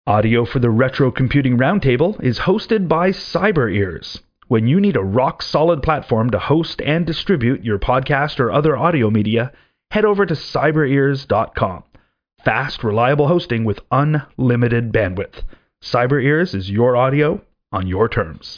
Audio for the Retro Computing Roundtable is hosted by CyberEars. When you need a rock-solid platform to host and distribute your podcast or other audio media, head over to cyberears.com. Fast, reliable hosting with unlimited bandwidth. CyberEars is your audio on your terms.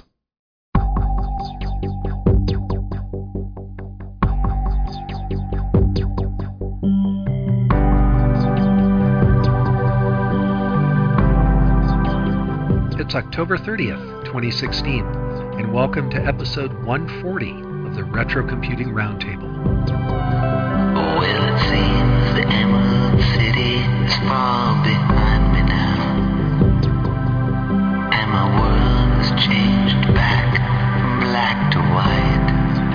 It's October 30th, 2016, and welcome to episode 140 of the Retro Computing Roundtable. Well, it seems the Emerald City is far behind me now, and my world has changed back from black to white.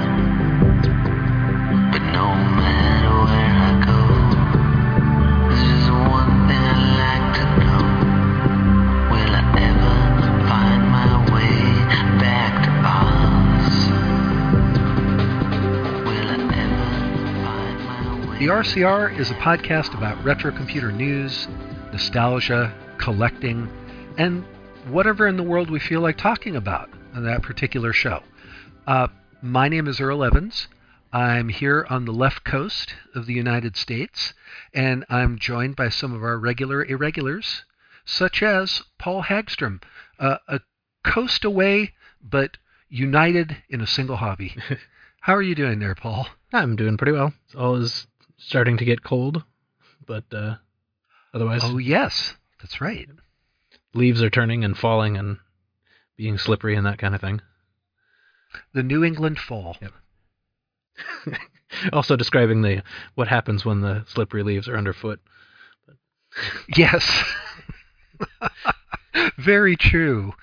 But no matter where I go, there's just one thing I'd like to know. Will I ever find my way back to Oz? Will I ever find my way? The RCR is a podcast about retro computer news, nostalgia, collecting, and whatever in the world we feel like talking about on that particular show. My name is Earl Evans. I'm here on the left coast of the United States, and I'm joined by some of our regular irregulars, such as Paul Hagstrom, a coast away, but united in a single hobby. How are you doing there, Paul? I'm doing pretty well. It's always starting to get cold, but otherwise... Oh, yes, that's right. Leaves are turning and falling and being slippery and that kind of thing. The New England fall. Yep. Also describing what happens when the slippery leaves are underfoot. Yes. Very true.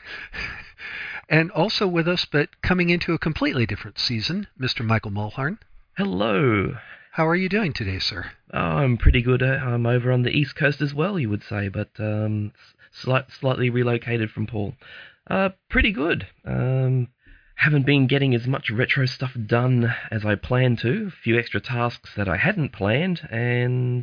And also with us, but coming into a completely different season, Mr. Michael Mulhern. Hello. How are you doing today, sir? Oh, I'm pretty good. I'm over on the East Coast as well, you would say, but slightly relocated from Paul. Pretty good. Haven't been getting as much retro stuff done as I planned to. A few extra tasks that I hadn't planned, and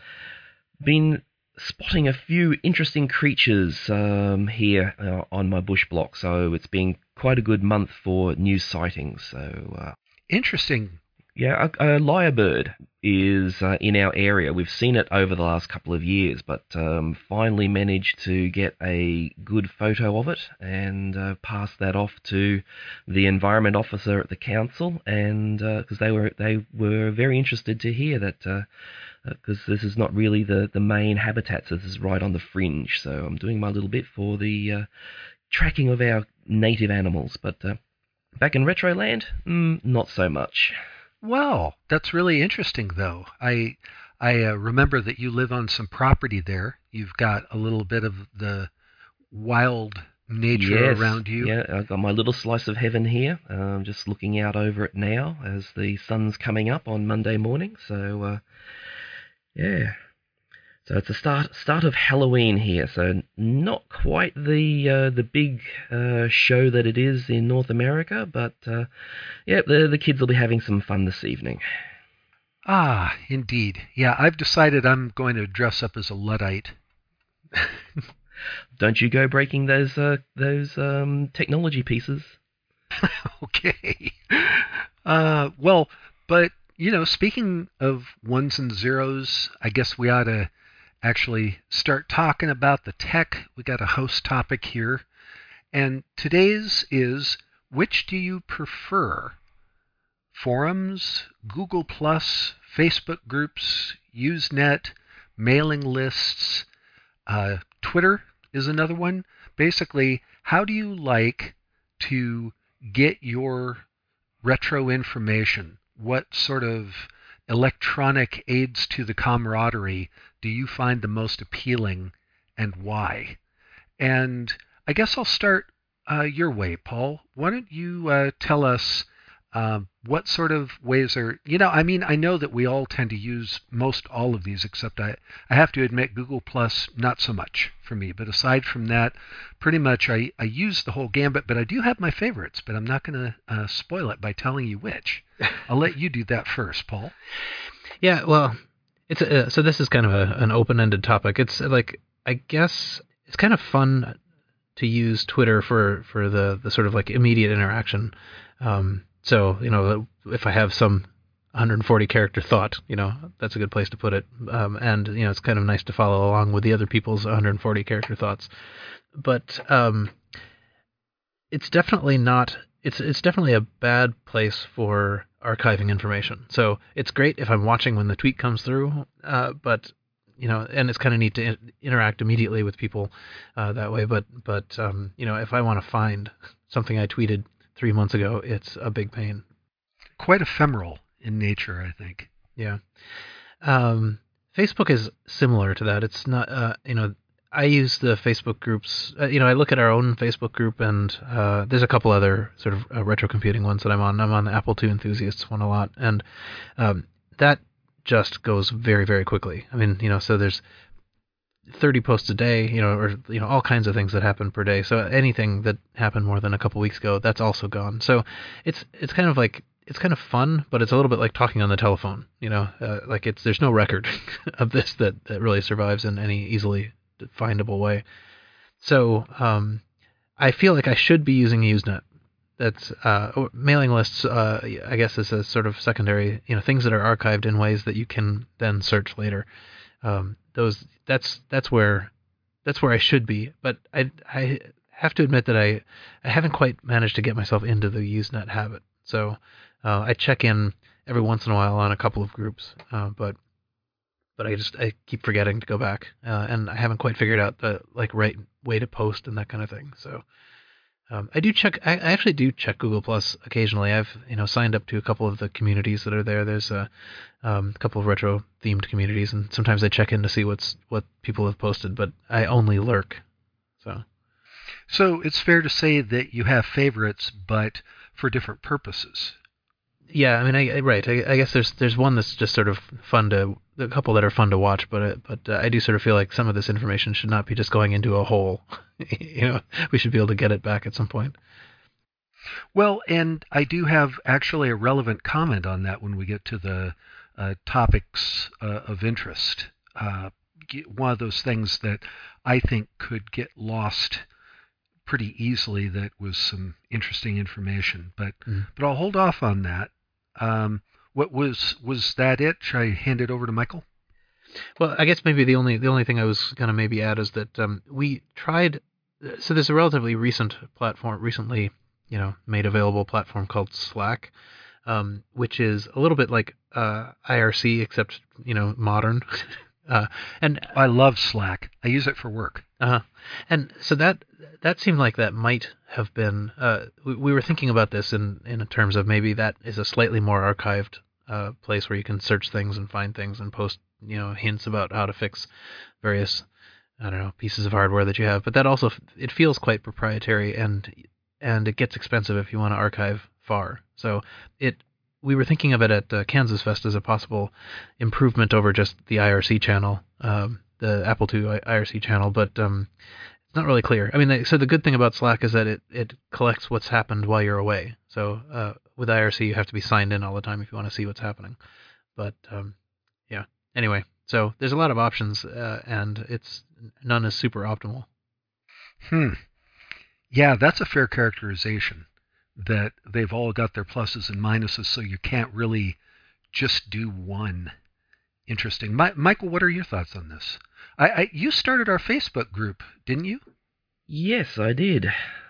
been spotting a few interesting creatures here on my bush block. So it's been quite a good month for new sightings. So interesting. Yeah, a lyrebird is in our area. We've seen it over the last couple of years, but finally managed to get a good photo of it and pass that off to the environment officer at the council, and because they were very interested to hear that, because this is not really the main habitat, so this is right on the fringe. So I'm doing my little bit for the tracking of our native animals, but back in Retroland, not so much. Well, that's really interesting, though. I remember that you live on some property there. You've got a little bit of the wild nature around you. Yeah, I've got my little slice of heaven here. I'm just looking out over it now as the sun's coming up on Monday morning. So, yeah. So it's the start of Halloween here. So not quite the big show that it is in North America, but yeah, the kids will be having some fun this evening. Ah, indeed. Yeah, I've decided I'm going to dress up as a Luddite. Don't you go breaking those technology pieces. Okay. Well, but speaking of ones and zeros, I guess we ought to actually start talking about the tech. We got a host topic here, and today's is, which do you prefer? Forums, Google+, Facebook groups, Usenet, mailing lists, Twitter is another one. Basically, how do you like to get your retro information? What sort of electronic aids to the camaraderie do you find the most appealing, and why? And I guess I'll start your way, Paul. Why don't you tell us what sort of ways are, I know that we all tend to use most all of these, except I have to admit Google Plus, not so much for me. But aside from that, pretty much I use the whole gambit, but I do have my favorites, but I'm not going to spoil it by telling you which. I'll let you do that first, Paul. Yeah, well, it's so this is kind of an open-ended topic. It's like, I guess it's kind of fun to use Twitter for the sort of like immediate interaction. So, if I have some 140 character thought, that's a good place to put it. And, it's kind of nice to follow along with the other people's 140 character thoughts. But it's definitely not, it's definitely a bad place for archiving information. So it's great if I'm watching when the tweet comes through, but and it's kind of neat to interact immediately with people that way. But if I want to find something I tweeted 3 months ago, it's a big pain. Quite ephemeral in nature, I think. Yeah. Facebook is similar to that. It's not, I use the Facebook groups. I look at our own Facebook group, and there's a couple other sort of retro computing ones that I'm on. I'm on the Apple II Enthusiasts one a lot, and that just goes very, very quickly. I mean, so there's 30 posts a day, or all kinds of things that happen per day. So anything that happened more than a couple weeks ago, that's also gone. So it's kind of like, it's kind of fun, but it's a little bit like talking on the telephone. Like there's no record of this that really survives in any easily findable way. So I feel like I should be using Usenet. That's mailing lists, I guess, is a sort of secondary, things that are archived in ways that you can then search later. That's where I should be, but I have to admit that I haven't quite managed to get myself into the Usenet habit. So I check in every once in a while on a couple of groups, but I keep forgetting to go back, and I haven't quite figured out the right way to post and that kind of thing. So I do check. I actually do check Google Plus occasionally. I've signed up to a couple of the communities that are there. There's a couple of retro themed communities, and sometimes I check in to see what people have posted. But I only lurk. So it's fair to say that you have favorites, but for different purposes. Yeah, I mean, right. I guess there's one that's just sort of fun a couple that are fun to watch, but I do sort of feel like some of this information should not be just going into a hole. We should be able to get it back at some point. Well, and I do have actually a relevant comment on that when we get to the topics of interest. One of those things that I think could get lost pretty easily that was some interesting information, but I'll hold off on that. What was that it? Should I hand it over to Michael? Well, I guess maybe the only thing I was going to maybe add is that we tried. So there's a relatively recent platform, recently made available platform called Slack, which is a little bit like IRC except modern. And I love Slack. I use it for work. And so that seemed like that might have been. We were thinking about this in terms of maybe that is a slightly more archived place where you can search things and find things and post hints about how to fix various pieces of hardware that you have. But that also it feels quite proprietary and it gets expensive if you want to archive far. So we were thinking of it at Kansas Fest as a possible improvement over just the IRC channel, the Apple II IRC channel, but it's not really clear. I mean, so the good thing about Slack is that it collects what's happened while you're away. So with IRC, you have to be signed in all the time if you want to see what's happening. But yeah, anyway, so there's a lot of options, and none is super optimal. Yeah, that's a fair characterization. That they've all got their pluses and minuses, so you can't really just do one. Interesting. Michael, what are your thoughts on this? You started our Facebook group, didn't you? Yes, I did.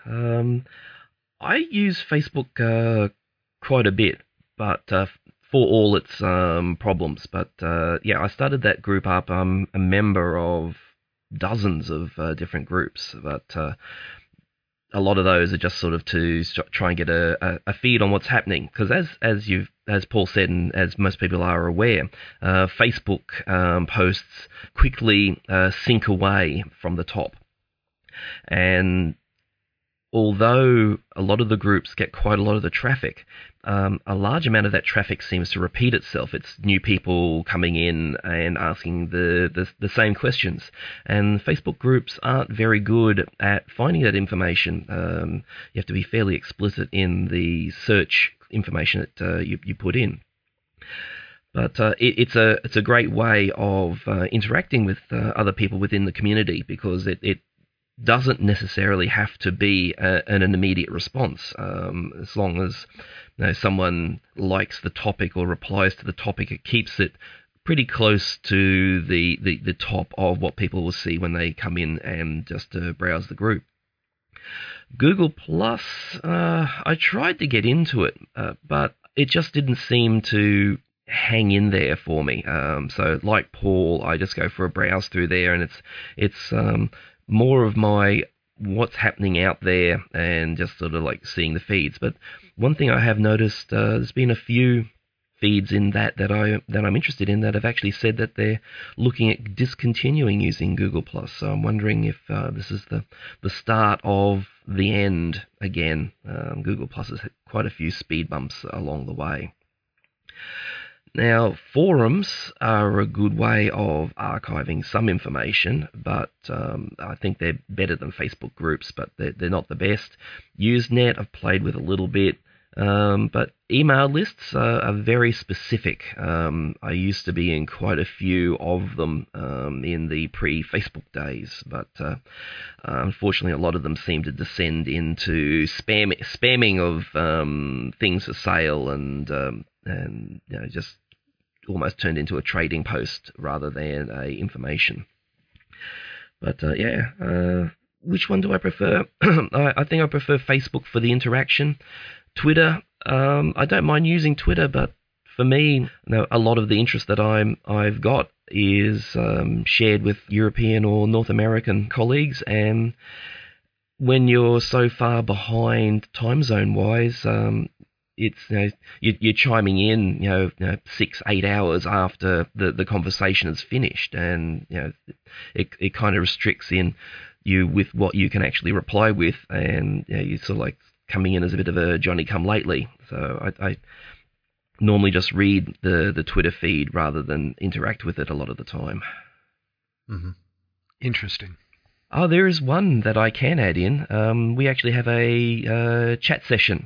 I use Facebook quite a bit, but for all its problems. But yeah, I started that group up. I'm a member of dozens of different groups, but a lot of those are just sort of to try and get a feed on what's happening. Because as Paul said, and as most people are aware, Facebook posts quickly sink away from the top. And although a lot of the groups get quite a lot of the traffic, a large amount of that traffic seems to repeat itself. It's new people coming in and asking the same questions. And Facebook groups aren't very good at finding that information. You have to be fairly explicit in the search information that you put in. But it's a great way of interacting with other people within the community, because it doesn't necessarily have to be an immediate response. As long as someone likes the topic or replies to the topic, it keeps it pretty close to the top of what people will see when they come in and just browse the group. Google Plus, I tried to get into it, but it just didn't seem to hang in there for me. So like Paul, I just go for a browse through there, and it's more of my what's happening out there and just sort of like seeing the feeds. But one thing I have noticed, there's been a few feeds in that I'm interested in that have actually said that they're looking at discontinuing using Google Plus. So I'm wondering if this is the start of the end again. Google Plus has had quite a few speed bumps along the way. Now, forums are a good way of archiving some information, but I think they're better than Facebook groups, but they're not the best. Usenet I've played with a little bit, but email lists are very specific. I used to be in quite a few of them in the pre-Facebook days, but unfortunately a lot of them seem to descend into spamming of things for sale and just almost turned into a trading post rather than a information. But which one do I prefer? I think I prefer Facebook for the interaction. Twitter, I don't mind using Twitter, but for me, a lot of the interest that I've got is shared with European or North American colleagues, and when you're so far behind time zone wise, it's you're chiming in 6-8 hours after the conversation is finished, and it kind of restricts in you with what you can actually reply with, and you sort of like coming in as a bit of a Johnny-come-lately. So I normally just read the Twitter feed rather than interact with it a lot of the time. Mm-hmm. Interesting. Oh, there is one that I can add in. We actually have a chat session.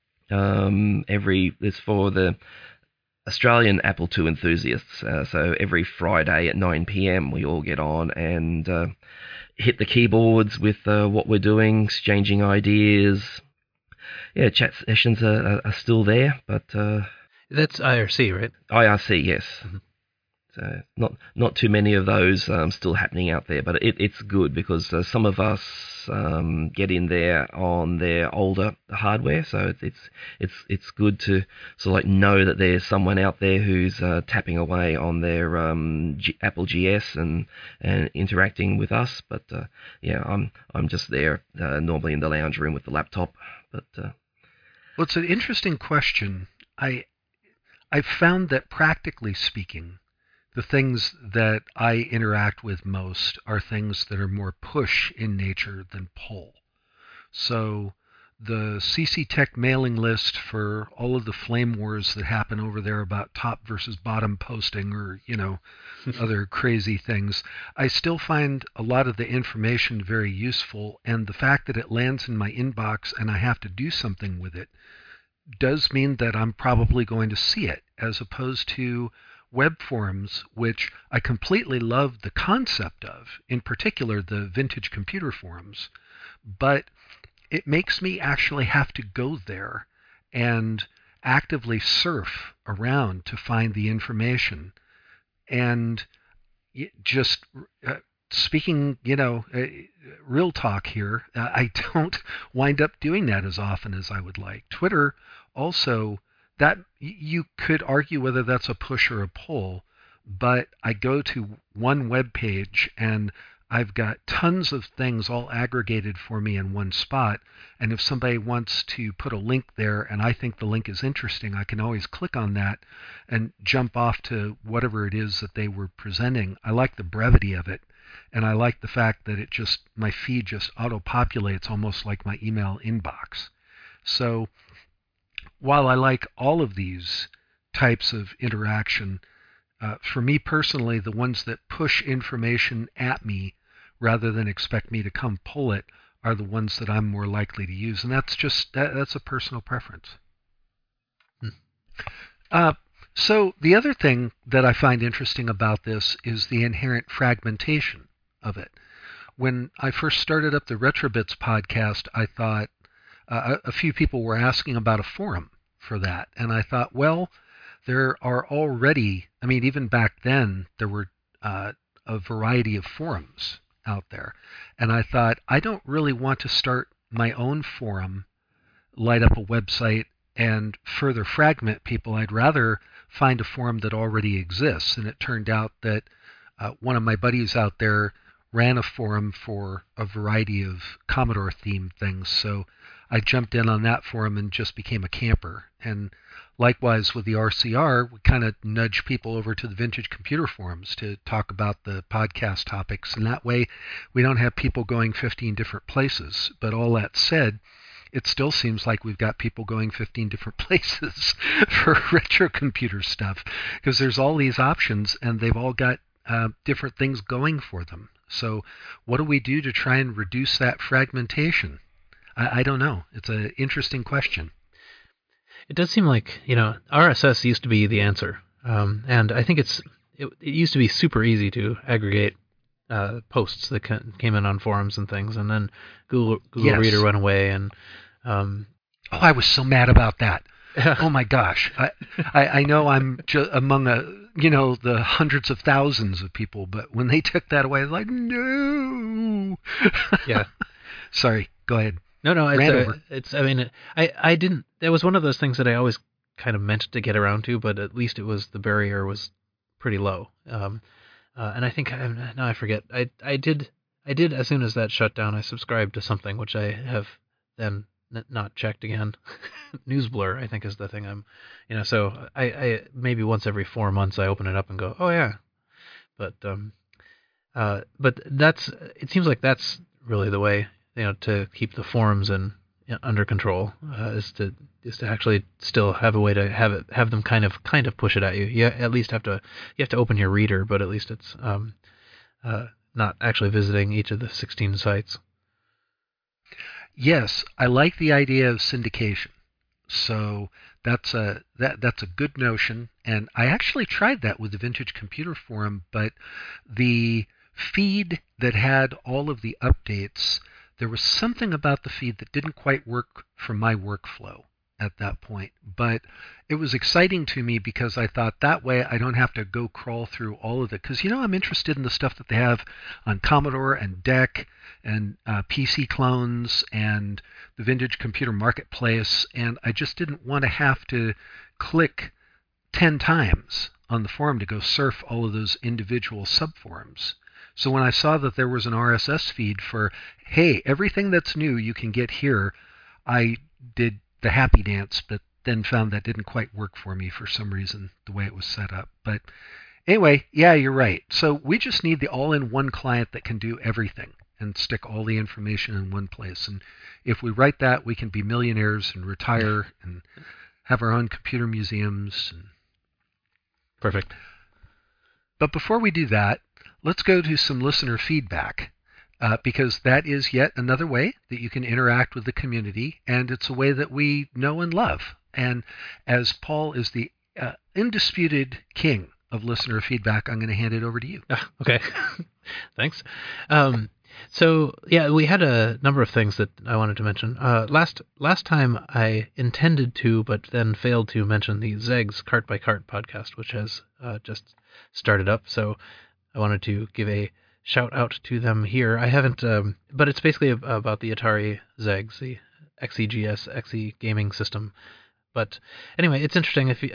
It's for the Australian Apple II enthusiasts. So every Friday at 9 p.m. we all get on and hit the keyboards with what we're doing, exchanging ideas. Yeah, chat sessions are still there, but that's IRC, right? IRC, yes. Mm-hmm. So not too many of those still happening out there, but it's good because some of us get in there on their older hardware, so it's good to sort of like know that there's someone out there who's tapping away on their Apple GS and interacting with us. But I'm just there normally in the lounge room with the laptop. But well, it's an interesting question. I've found that practically speaking, the things that I interact with most are things that are more push in nature than pull. So the CC Tech mailing list for all of the flame wars that happen over there about top versus bottom posting or, other crazy things, I still find a lot of the information very useful, and the fact that it lands in my inbox and I have to do something with it does mean that I'm probably going to see it, as opposed to web forums, which I completely love the concept of, in particular the vintage computer forums, but it makes me actually have to go there and actively surf around to find the information. And just speaking, real talk here, I don't wind up doing that as often as I would like. Twitter also, that you could argue whether that's a push or a pull, but I go to one web page and I've got tons of things all aggregated for me in one spot, and if somebody wants to put a link there and I think the link is interesting, I can always click on that and jump off to whatever it is that they were presenting. I like the brevity of it, and I like the fact that my feed just auto-populates almost like my email inbox. So while I like all of these types of interaction, for me personally, the ones that push information at me rather than expect me to come pull it are the ones that I'm more likely to use, and that's a personal preference. So the other thing that I find interesting about this is the inherent fragmentation of it. when I first started up the Retrobits podcast, I thought a few people were asking about a forum for that. And I thought, well, there are already, I mean, even back then, there were a variety of forums out there. And I thought, I don't really want to start my own forum, light up a website, and further fragment people. I'd rather find a forum that already exists. And it turned out that one of my buddies out there ran a forum for a variety of Commodore-themed things. So I jumped in on that forum and just became a camper. And likewise with the RCR, we kind of nudge people over to the Vintage Computer forums to talk about the podcast topics. And that way we don't have people going 15 different places. But all that said, it still seems like we've got people going 15 different places for retro computer stuff, because there's all these options and they've all got different things going for them. So what do we do to try and reduce that fragmentation? I don't know. It's an interesting question. It does seem like, RSS used to be the answer. And I think it used to be super easy to aggregate posts that came in on forums and things. And then Google Yes. Reader went away. And I was so mad about that. Oh my gosh. I know I'm among the hundreds of thousands of people, but when they took that away, I was like, no. Yeah. Sorry. Go ahead. No, Ran over. I didn't, that was one of those things that I always kind of meant to get around to, but at least the barrier was pretty low. And I think, now I forget, I did, as soon as that shut down, I subscribed to something, which I have then not checked again. NewsBlur, I think, is the thing so I maybe once every 4 months I open it up and go, oh yeah. But it seems like that's really the way, to keep the forums under control, is to actually still have a way to have them kind of push it at you. You at least have to open your reader, but at least it's not actually visiting each of the 16 sites. Yes, I like the idea of syndication. So that's a good notion, and I actually tried that with the Vintage Computer Forum, but the feed that had all of the updates, there was something about the feed that didn't quite work for my workflow at that point. But it was exciting to me because I thought that way I don't have to go crawl through all of it. Because, I'm interested in the stuff that they have on Commodore and DEC and PC clones and the Vintage Computer Marketplace. And I just didn't want to have to click 10 times on the forum to go surf all of those individual subforums. So when I saw that there was an RSS feed for, hey, everything that's new you can get here, I did the happy dance, but then found that didn't quite work for me for some reason, the way it was set up. But anyway, yeah, you're right. So we just need the all-in-one client that can do everything and stick all the information in one place. And if we write that, we can be millionaires and retire and have our own computer museums. Perfect. But before we do that, let's go to some listener feedback. Because that is yet another way that you can interact with the community, and it's a way that we know and love. And as Paul is the undisputed king of listener feedback, I'm going to hand it over to you. Okay. Thanks. So, yeah, we had a number of things that I wanted to mention. Last time I intended to, but then failed to mention the Zegs Cart by Cart podcast, which has just started up. So I wanted to give a shout out to them here. I haven't, but it's basically about the Atari Zegs, the XEGS, XE gaming system. But anyway, it's interesting. If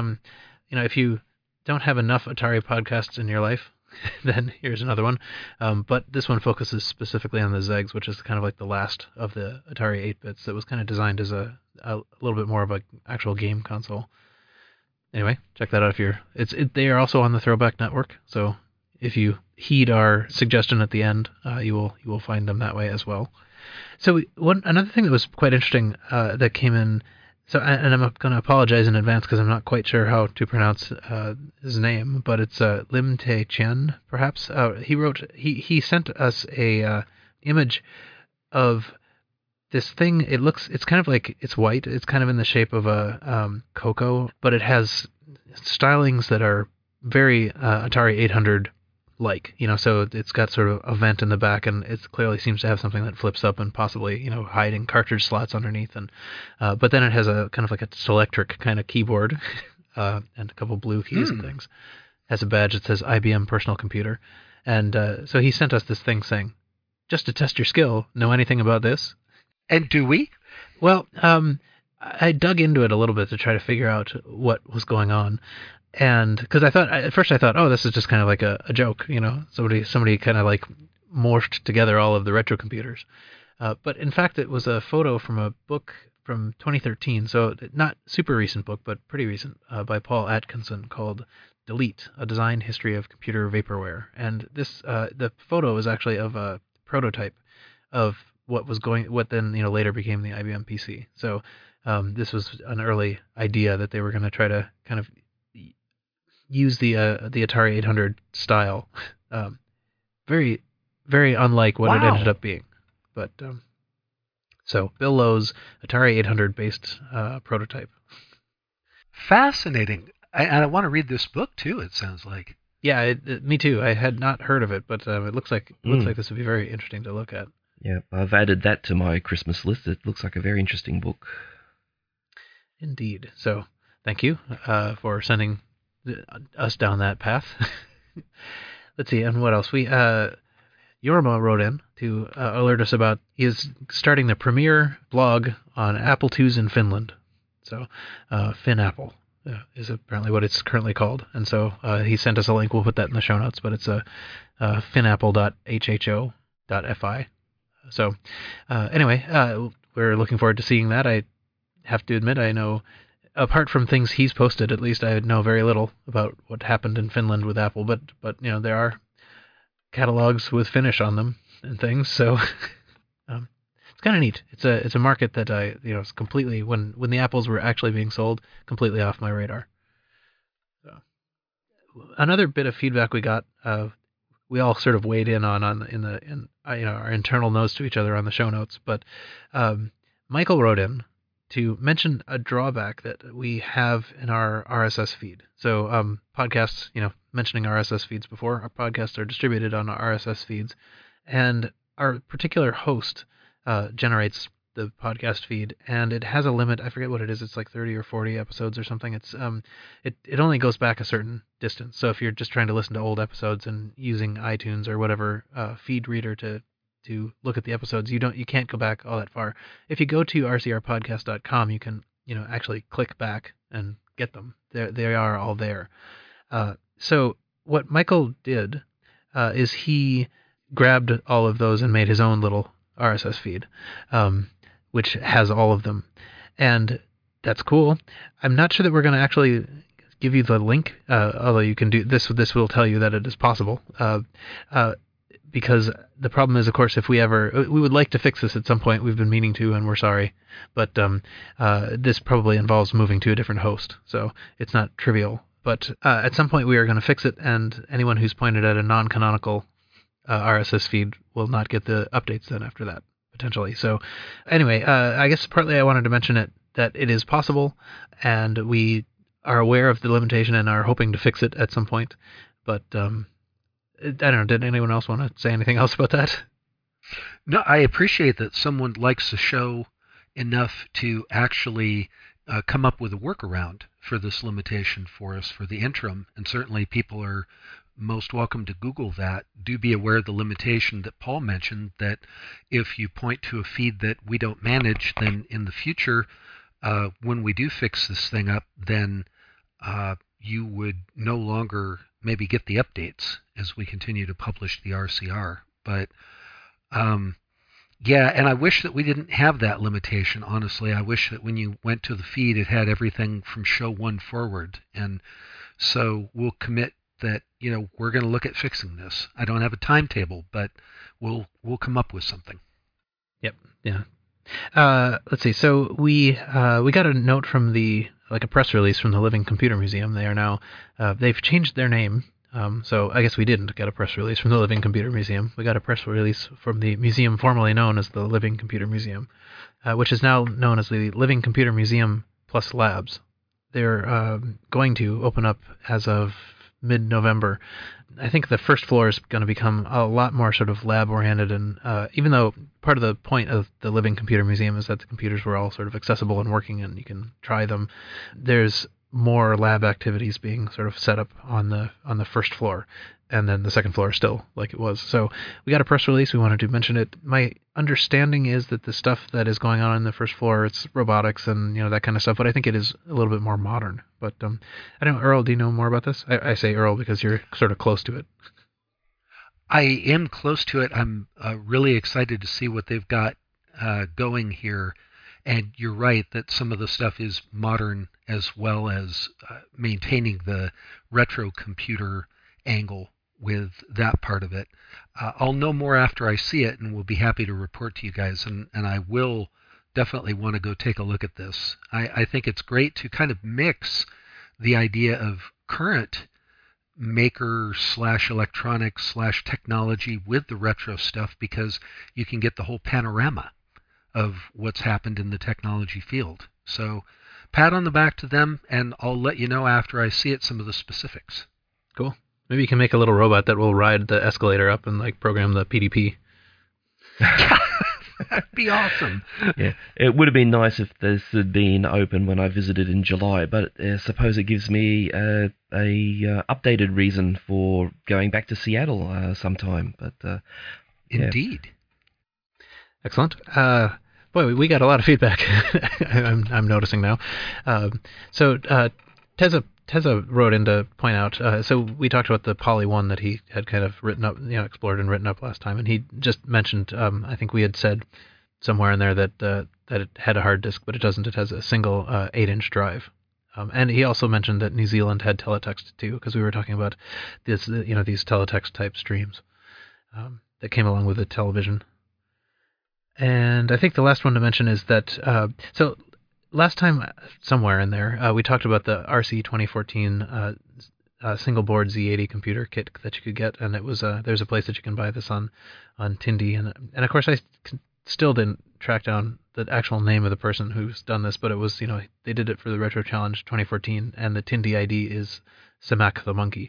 you don't have enough Atari podcasts in your life, then here's another one. But this one focuses specifically on the Zegs, which is kind of like the last of the Atari 8-bits that was kind of designed as a little bit more of an actual game console. Anyway, check that out they are also on the Throwback Network, so if you heed our suggestion at the end, you will find them that way as well. So another thing that was quite interesting that came in. So and I'm going to apologize in advance because I'm not quite sure how to pronounce his name, but it's Lim Tae Chen, perhaps. He sent us a image of this thing. It's kind of like, it's white. It's kind of in the shape of a Coco, but it has stylings that are very Atari 800 like, so it's got sort of a vent in the back, and it clearly seems to have something that flips up and possibly, hiding cartridge slots underneath. And but then it has a kind of like a Selectric kind of keyboard and a couple blue keys and things. Has a badge that says IBM Personal Computer. And so he sent us this thing saying, just to test your skill, know anything about this? And do we? Well, I dug into it a little bit to try to figure out what was going on. And because at first I thought, oh, this is just kind of like a joke, somebody kind of like morphed together all of the retro computers. But in fact, it was a photo from a book from 2013, so not super recent book, but pretty recent, by Paul Atkinson, called Delete: A Design History of Computer Vaporware. And this, the photo is actually of a prototype of what then later became the IBM PC. So this was an early idea that they were going to try to kind of use the Atari 800 style, very, very unlike what it ended up being. But so Bill Lowe's Atari 800 based prototype. Fascinating. And I want to read this book too. It sounds like. Yeah, me too. I had not heard of it, but it looks like this would be very interesting to look at. Yeah, I've added that to my Christmas list. It looks like a very interesting book. Indeed. So thank you for sending us down that path. Let's see, and what else? Yorma wrote in to alert us about he is starting the premier blog on Apple IIs in Finland. So FinApple is apparently what it's currently called. And so he sent us a link. We'll put that in the show notes, but it's finapple.hho.fi. So anyway, we're looking forward to seeing that. I have to admit, I know, apart from things he's posted, at least I know very little about what happened in Finland with Apple, but there are catalogs with Finnish on them and things, so it's kind of neat. It's a market that is completely, when the Apples were actually being sold, completely off my radar. So another bit of feedback we got, we all sort of weighed in in our internal notes to each other on the show notes, but Michael wrote in to mention a drawback that we have in our RSS feed. So podcasts, mentioning RSS feeds before, our podcasts are distributed on RSS feeds, and our particular host generates the podcast feed, and it has a limit. I forget what it is. It's like 30 or 40 episodes or something. It's it only goes back a certain distance. So if you're just trying to listen to old episodes and using iTunes or whatever feed reader to look at the episodes, you can't go back all that far. If you go to rcrpodcast.com, you can actually click back and get them. They are all there. So what Michael did is he grabbed all of those and made his own little RSS feed, which has all of them, and that's cool. I'm not sure that we're going to actually give you the link, although you can do this. This will tell you that it is possible. Because the problem is, of course, if we would like to fix this at some point. We've been meaning to, and we're sorry. But this probably involves moving to a different host, so it's not trivial. But at some point we are going to fix it, and anyone who's pointed at a non-canonical RSS feed will not get the updates then after that, potentially. So anyway, I guess partly I wanted to mention that it is possible, and we are aware of the limitation and are hoping to fix it at some point. But I don't know, did anyone else want to say anything else about that? No, I appreciate that someone likes the show enough to actually come up with a workaround for this limitation for us for the interim, and certainly people are most welcome to Google that. Do be aware of the limitation that Paul mentioned, that if you point to a feed that we don't manage, then in the future, when we do fix this thing up, then you would no longer maybe get the updates as we continue to publish the RCR. But yeah, and I wish that we didn't have that limitation, honestly. I wish that when you went to the feed, it had everything from show 1 forward. And so we'll commit that, we're going to look at fixing this. I don't have a timetable, but we'll come up with something. Yep. Yeah. Let's see. So we got a note from a press release from the Living Computer Museum. They are now, they've changed their name. So I guess we didn't get a press release from the Living Computer Museum. We got a press release from the museum formerly known as the Living Computer Museum, which is now known as the Living Computer Museum Plus Labs. They're going to open up as of mid-November I think the first floor is going to become a lot more sort of lab oriented, and even though part of the point of the Living Computer Museum is that the computers were all sort of accessible and working and you can try them, there's more lab activities being sort of set up on the first floor, and then the second floor is still like it was. So we got a press release. We wanted to mention it. My understanding is that the stuff that is going on the first floor, it's robotics and that kind of stuff, but I think it is a little bit more modern. But I don't know, Earl, do you know more about this? I say Earl because you're sort of close to it. I am close to it. I'm really excited to see what they've got going here. And you're right that some of the stuff is modern as well as maintaining the retro computer angle with that part of it. I'll know more after I see it, and we'll be happy to report to you guys. And I will definitely want to go take a look at this. I think it's great to kind of mix the idea of current maker / electronics / technology with the retro stuff, because you can get the whole panorama of what's happened in the technology field. So pat on the back to them, and I'll let you know after I see it some of the specifics. Cool. Maybe you can make a little robot that will ride the escalator up and like program the PDP. That'd be awesome. Yeah, it would have been nice if this had been open when I visited in July, but I suppose it gives me a updated reason for going back to Seattle sometime. But Indeed. Excellent. Boy, we got a lot of feedback. I'm noticing now. So Teza wrote in to point out. So we talked about the Poly 1 that he had kind of written up, explored and written up last time, and he just mentioned. I think we had said somewhere in there that it had a hard disk, but it doesn't. It has a single 8-inch drive. And he also mentioned that New Zealand had teletext too, because we were talking about this, these teletext type streams that came along with the television. And I think the last one to mention is that, so last time somewhere in there, we talked about the RC 2014 single board Z80 computer kit that you could get, and it was there's a place that you can buy this on Tindy, and of course I still didn't track down the actual name of the person who's done this, but it was, they did it for the Retro Challenge 2014, and the Tindy ID is Samak the Monkey.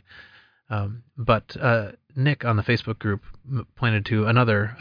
But Nick on the Facebook group pointed to another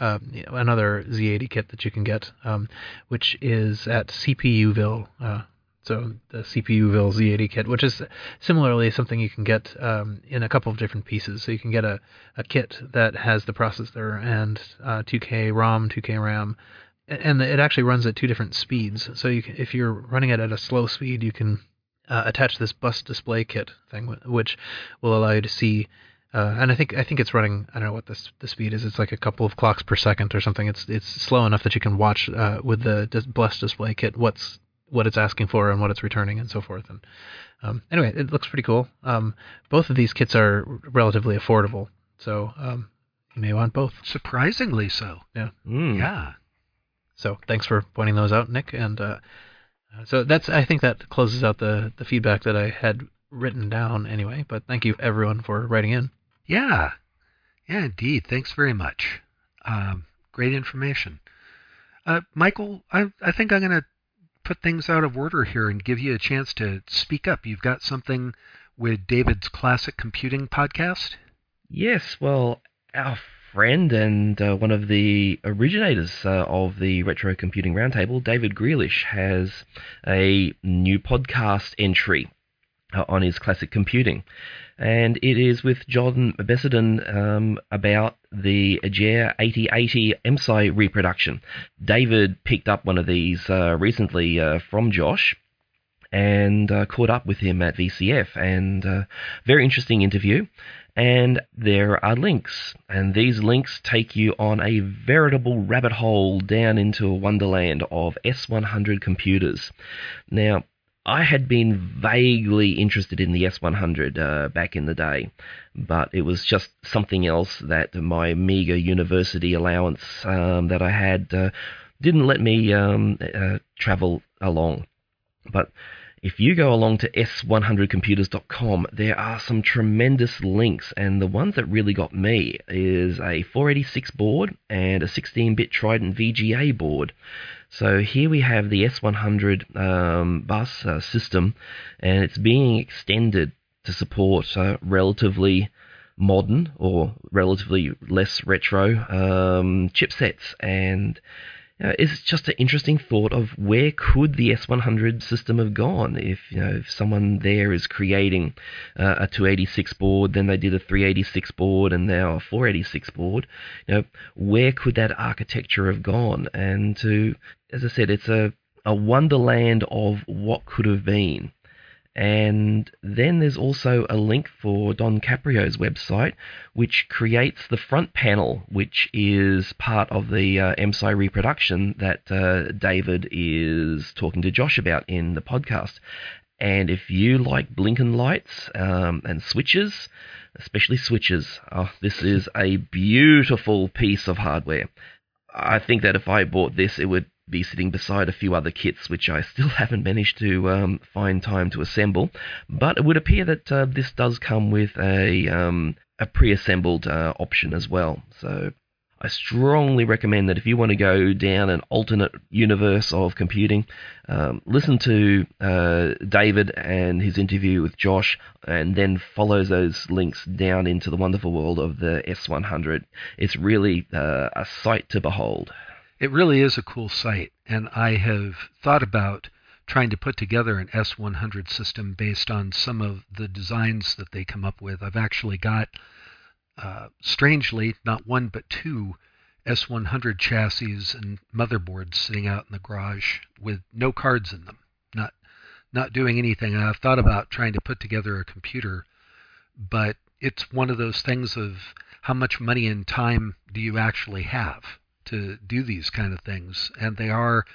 Z80 kit that you can get, which is at CPUville. So the CPUville Z80 kit, which is similarly something you can get in a couple of different pieces. So you can get a kit that has the processor and 2K ROM, 2K RAM, and it actually runs at two different speeds. So if you're running it at a slow speed, you can attach this bus display kit thing, which will allow you to see. And I think it's running. I don't know what the speed is. It's like a couple of clocks per second or something. It's slow enough that you can watch with the bus display kit what it's asking for and what it's returning and so forth. And anyway, it looks pretty cool. Both of these kits are relatively affordable, so you may want both. Surprisingly so. Yeah. Yeah. So thanks for pointing those out, Nick. And so I think that closes out the feedback that I had written down anyway. But thank you everyone for writing in. Yeah. Yeah, indeed. Thanks very much. Great information. Michael, I think I'm going to put things out of order here and give you a chance to speak up. You've got something with David's Classic Computing podcast? Yes, well, our friend and one of the originators of the Retro Computing Roundtable, David Grealish, has a new podcast entry on his Classic Computing. And it is with John Bessenden about the Ager 8080 MSI reproduction. David picked up one of these recently from Josh and caught up with him at VCF, and very interesting interview. And there are links, and these links take you on a veritable rabbit hole down into a wonderland of S100 computers. Now, I had been vaguely interested in the S100 back in the day, but it was just something else that my meager university allowance that I had didn't let me travel along. But if you go along to s100computers.com, there are some tremendous links, and the ones that really got me is a 486 board and a 16-bit Trident VGA board. So here we have the S100 bus system, and it's being extended to support relatively modern or relatively less retro chipsets. And it's just an interesting thought of where could the S100 system have gone if someone there is creating a 286 board, then they did a 386 board, and now a 486 board. Where could that architecture have gone? And as I said, it's a wonderland of what could have been. And then there's also a link for Don Caprio's website, which creates the front panel, which is part of the MSI reproduction that David is talking to Josh about in the podcast. And if you like blinking lights and switches, especially switches, this is a beautiful piece of hardware. I think that if I bought this, it would be sitting beside a few other kits, which I still haven't managed to find time to assemble. But it would appear that this does come with a pre-assembled option as well. So I strongly recommend that if you want to go down an alternate universe of computing, listen to David and his interview with Josh, and then follow those links down into the wonderful world of the S100. It's really a sight to behold. It really is a cool site, and I have thought about trying to put together an S100 system based on some of the designs that they come up with. I've actually got, strangely, not one but two S100 chassis and motherboards sitting out in the garage with no cards in them, not doing anything. And I've thought about trying to put together a computer, but it's one of those things of how much money and time do you actually have to do these kind of things. And they are,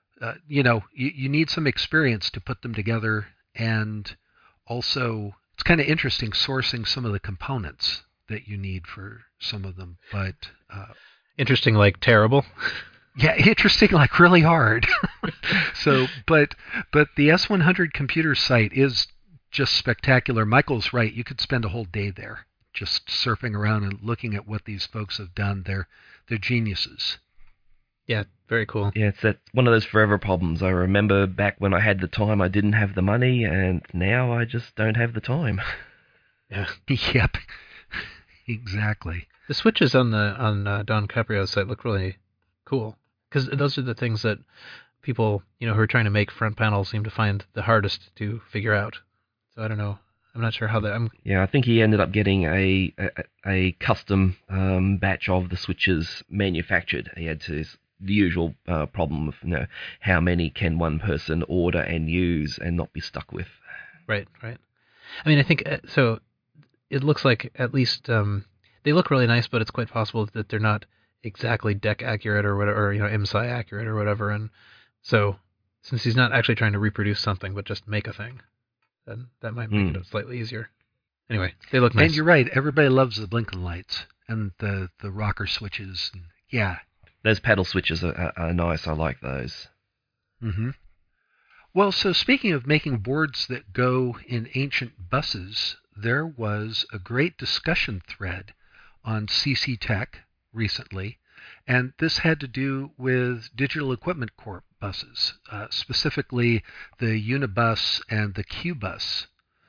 you need some experience to put them together. And also, it's kind of interesting sourcing some of the components that you need for some of them. But interesting, like terrible. Yeah, interesting, like really hard. So, but the S100 computer site is just spectacular. Michael's right. You could spend a whole day there just surfing around and looking at what these folks have done. They're geniuses. Yeah, very cool. Yeah, it's one of those forever problems. I remember back when I had the time, I didn't have the money, and now I just don't have the time. Yeah. Yep. Exactly. The switches on Don Caprio's site look really cool, because those are the things that people, who are trying to make front panels seem to find the hardest to figure out. So I don't know. I'm not sure how that. Yeah, I think he ended up getting a custom batch of the switches manufactured. He had the usual problem of how many can one person order and use and not be stuck with. Right. I mean, I think so. It looks like at least they look really nice, but it's quite possible that they're not exactly deck accurate or whatever, or MSI accurate or whatever. And so, since he's not actually trying to reproduce something but just make a thing, then that might make it slightly easier. Anyway, they look nice. And you're right. Everybody loves the blinking lights and the rocker switches. And, yeah. Those paddle switches are nice. I like those. Mm-hmm. Well, so speaking of making boards that go in ancient buses, there was a great discussion thread on CC Tech recently, and this had to do with Digital Equipment Corp buses, specifically the Unibus and the Q-Bus.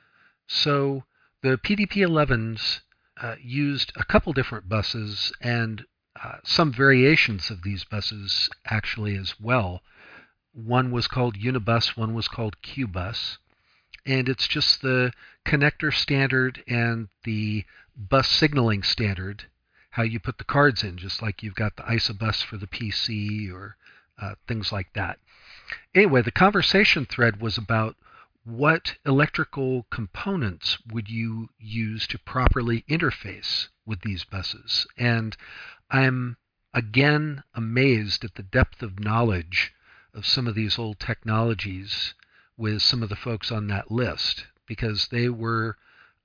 So the PDP-11s used a couple different buses and some variations of these buses actually as well. One was called Unibus, one was called Q-Bus, and it's just the connector standard and the bus signaling standard, how you put the cards in, just like you've got the ISOBUS for the PC or things like that. Anyway, the conversation thread was about what electrical components would you use to properly interface with these buses. And I'm again amazed at the depth of knowledge of some of these old technologies with some of the folks on that list, because they were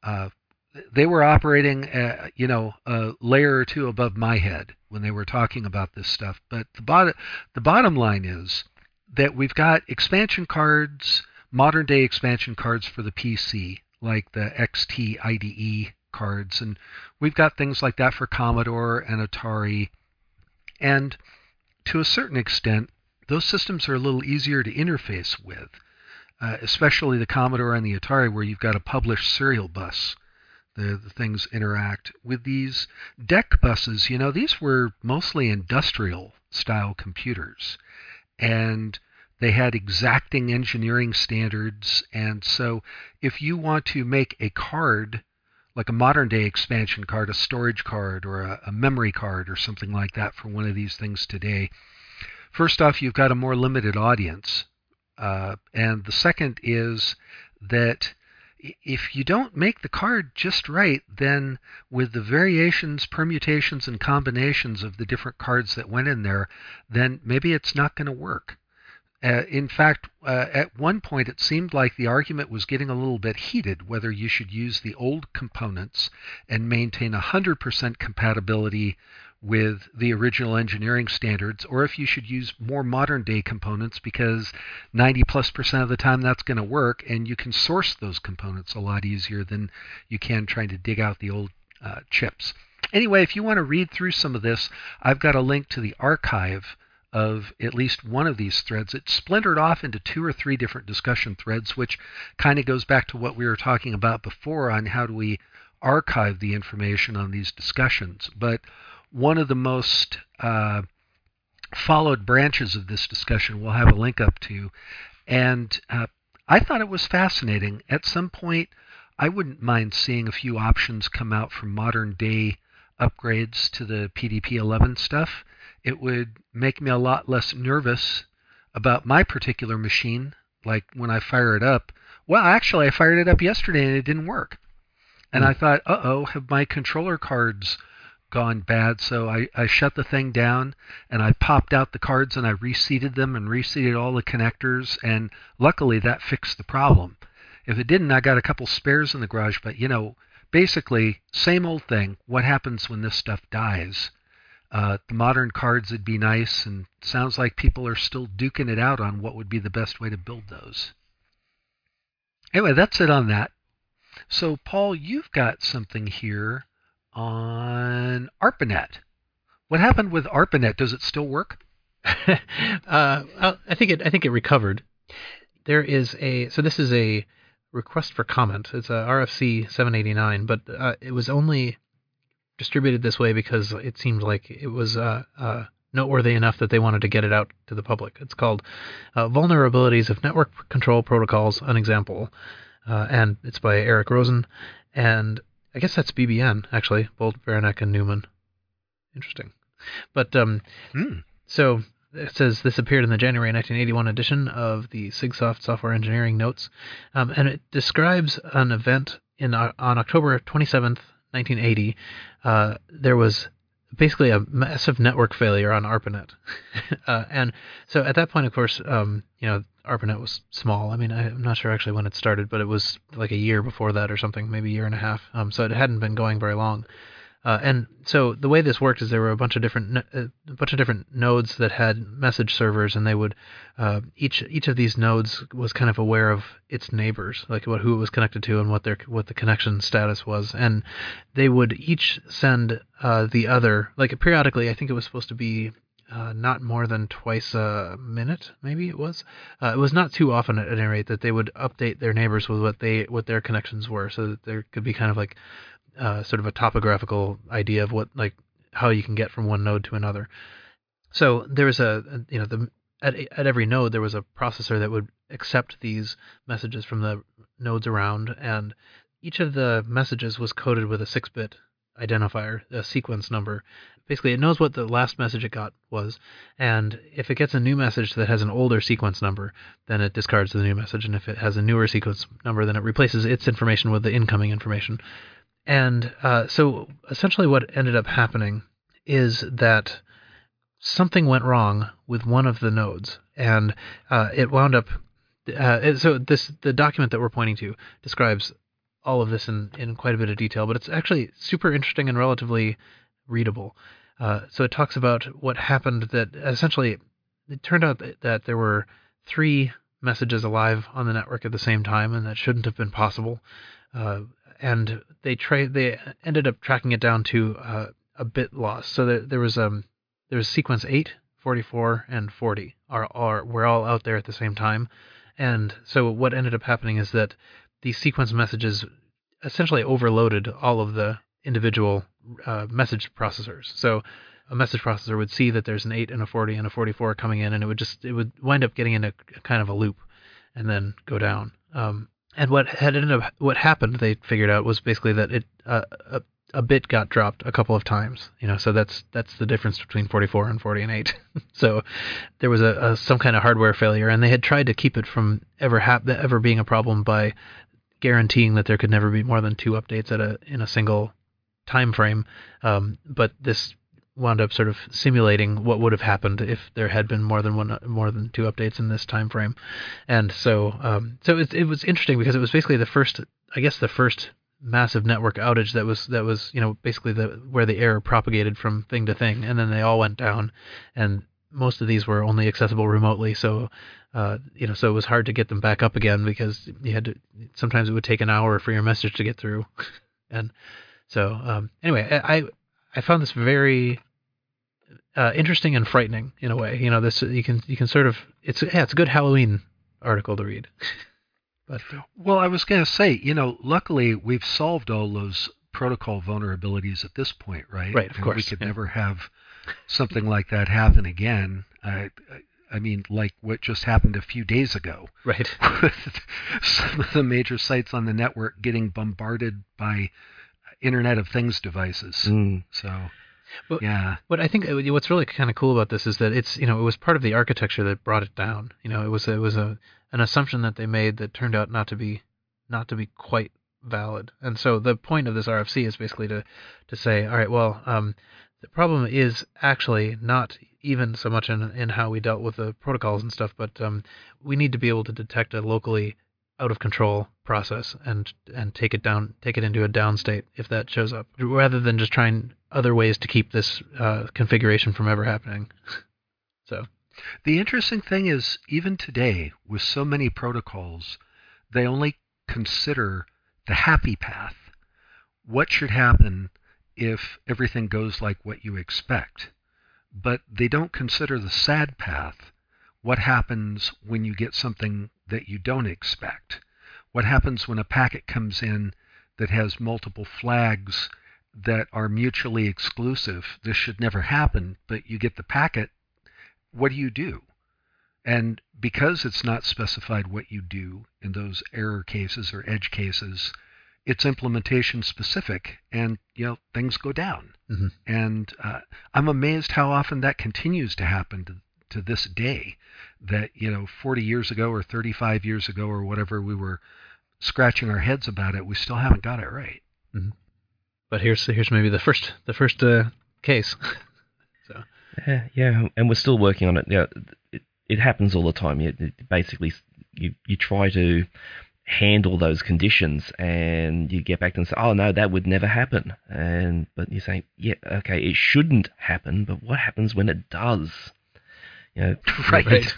operating a layer or two above my head when they were talking about this stuff. But the bottom line is that we've got expansion cards, modern day expansion cards for the PC, like the XT IDE cards, and we've got things like that for Commodore and Atari. And to a certain extent, those systems are a little easier to interface with, especially the Commodore and the Atari, where you've got a published serial bus the things interact. With these DEC buses, these were mostly industrial style computers, and they had exacting engineering standards. And so if you want to make a card, like a modern day expansion card, a storage card, or a memory card, or something like that for one of these things today, first off, you've got a more limited audience. And the second is that if you don't make the card just right, then with the variations, permutations, and combinations of the different cards that went in there, then maybe it's not going to work. In fact, at one point it seemed like the argument was getting a little bit heated whether you should use the old components and maintain 100% compatibility with the original engineering standards, or if you should use more modern day components, because 90+% of the time that's going to work, and you can source those components a lot easier than you can trying to dig out the old chips. Anyway, if you want to read through some of this, I've got a link to the archive of at least one of these threads. It's splintered off into 2 or 3 different discussion threads, which kind of goes back to what we were talking about before on how do we archive the information on these discussions. But one of the most followed branches of this discussion we'll have a link up to. And I thought it was fascinating. At some point, I wouldn't mind seeing a few options come out from modern day upgrades to the PDP-11 stuff. It would make me a lot less nervous about my particular machine, like when I fire it up. Well, actually, I fired it up yesterday and it didn't work. And I thought, have my controller cards gone bad? So I shut the thing down and I popped out the cards and I reseated them and reseated all the connectors, and luckily that fixed the problem. If it didn't, I got a couple spares in the garage, but basically same old thing. What happens when this stuff dies? The modern cards would be nice, and sounds like people are still duking it out on what would be the best way to build those. Anyway, that's it on that. So Paul, you've got something here on ARPANET. What happened with ARPANET? Does it still work? I think it recovered. There is this is a request for comment. It's a RFC 789, but it was only distributed this way because it seemed like it was noteworthy enough that they wanted to get it out to the public. It's called Vulnerabilities of Network Control Protocols, an Example, and it's by Eric Rosen, and I guess that's BBN, actually, Bolt, Beranek, and Newman. Interesting. But so it says this appeared in the January 1981 edition of the SIGSOFT Software Engineering Notes, and it describes an event on October 27th, 1980. There was basically a massive network failure on ARPANET. And so at that point, of course, ARPANET was small. I mean, I'm not sure actually when it started, but it was like a year before that or something, maybe a year and a half. So it hadn't been going very long. And so the way this worked is there were a bunch of different nodes that had message servers, and they would each of these nodes was kind of aware of its neighbors, like who it was connected to and what the connection status was, and they would each send the other, like periodically. I think it was supposed to be not more than twice a minute, maybe it was. It was not too often at any rate that they would update their neighbors with what their connections were, so that there could be kind of like sort of a topographical idea of how you can get from one node to another. So there was at every node there was a processor that would accept these messages from the nodes around, and each of the messages was coded with a 6-bit identifier, a sequence number. Basically, it knows what the last message it got was, and if it gets a new message that has an older sequence number, then it discards the new message, and if it has a newer sequence number, then it replaces its information with the incoming information. And so essentially what ended up happening is that something went wrong with one of the nodes, and it wound up... the document that we're pointing to describes all of this in quite a bit of detail, but it's actually super interesting and relatively readable. So it talks about what happened, that essentially it turned out that there were 3 messages alive on the network at the same time, and that shouldn't have been possible. And they ended up tracking it down to a bit loss. So there was sequence 8, 44, and 40 were all out there at the same time. And so what ended up happening is that these sequence messages essentially overloaded all of the individual message processors. So a message processor would see that there's an 8 and a 40 and a 44 coming in, and it would wind up getting in a kind of a loop and then go down. And what happened, they figured out, was basically that a bit got dropped a couple of times. So that's the difference between 44 and 40 and 8. So there was some kind of hardware failure, and they had tried to keep it from ever being a problem by guaranteeing that there could never be more than 2 updates in a single time frame. But this wound up sort of simulating what would have happened if there had been more than 2 updates in this time frame. And so it was interesting because it was basically the first massive network outage that was basically where the error propagated from thing to thing, and then they all went down, and most of these were only accessible remotely. So so it was hard to get them back up again because sometimes it would take an hour for your message to get through. And so anyway, I found this very interesting and frightening in a way. This you can sort of it's a good Halloween article to read. But well, I was going to say, luckily we've solved all those protocol vulnerabilities at this point, right? Right, of course. We could never have something like that happen again. I mean, like what just happened a few days ago. Right. Some of the major sites on the network getting bombarded by Internet of Things devices. So, yeah. What I think what's really kind of cool about this is that it was part of the architecture that brought it down. It was an assumption that they made that turned out not to be quite valid. And so the point of this RFC is basically to say, all right, well, the problem is actually not even so much in how we dealt with the protocols and stuff, but we need to be able to detect a locally out of control process and take it into a down state if that shows up, rather than just trying other ways to keep this configuration from ever happening. So the interesting thing is, even today, with so many protocols, they only consider the happy path. What should happen if everything goes like what you expect? But they don't consider the sad path. What happens when you get something that you don't expect? What happens when a packet comes in that has multiple flags that are mutually exclusive? This should never happen, but you get the packet. What do? And because it's not specified what you do in those error cases or edge cases, it's implementation specific, and things go down. Mm-hmm. And I'm amazed how often that continues to happen to this day. That 40 years ago or 35 years ago or whatever, we were scratching our heads about it. We still haven't got it right. Mm-hmm. But here's maybe the first case. So. Yeah, and we're still working on it. Yeah, it happens all the time. Basically, you try to handle those conditions, and you get back and say, "Oh no, that would never happen." But you say, "Yeah, okay, it shouldn't happen." But what happens when it does? Right.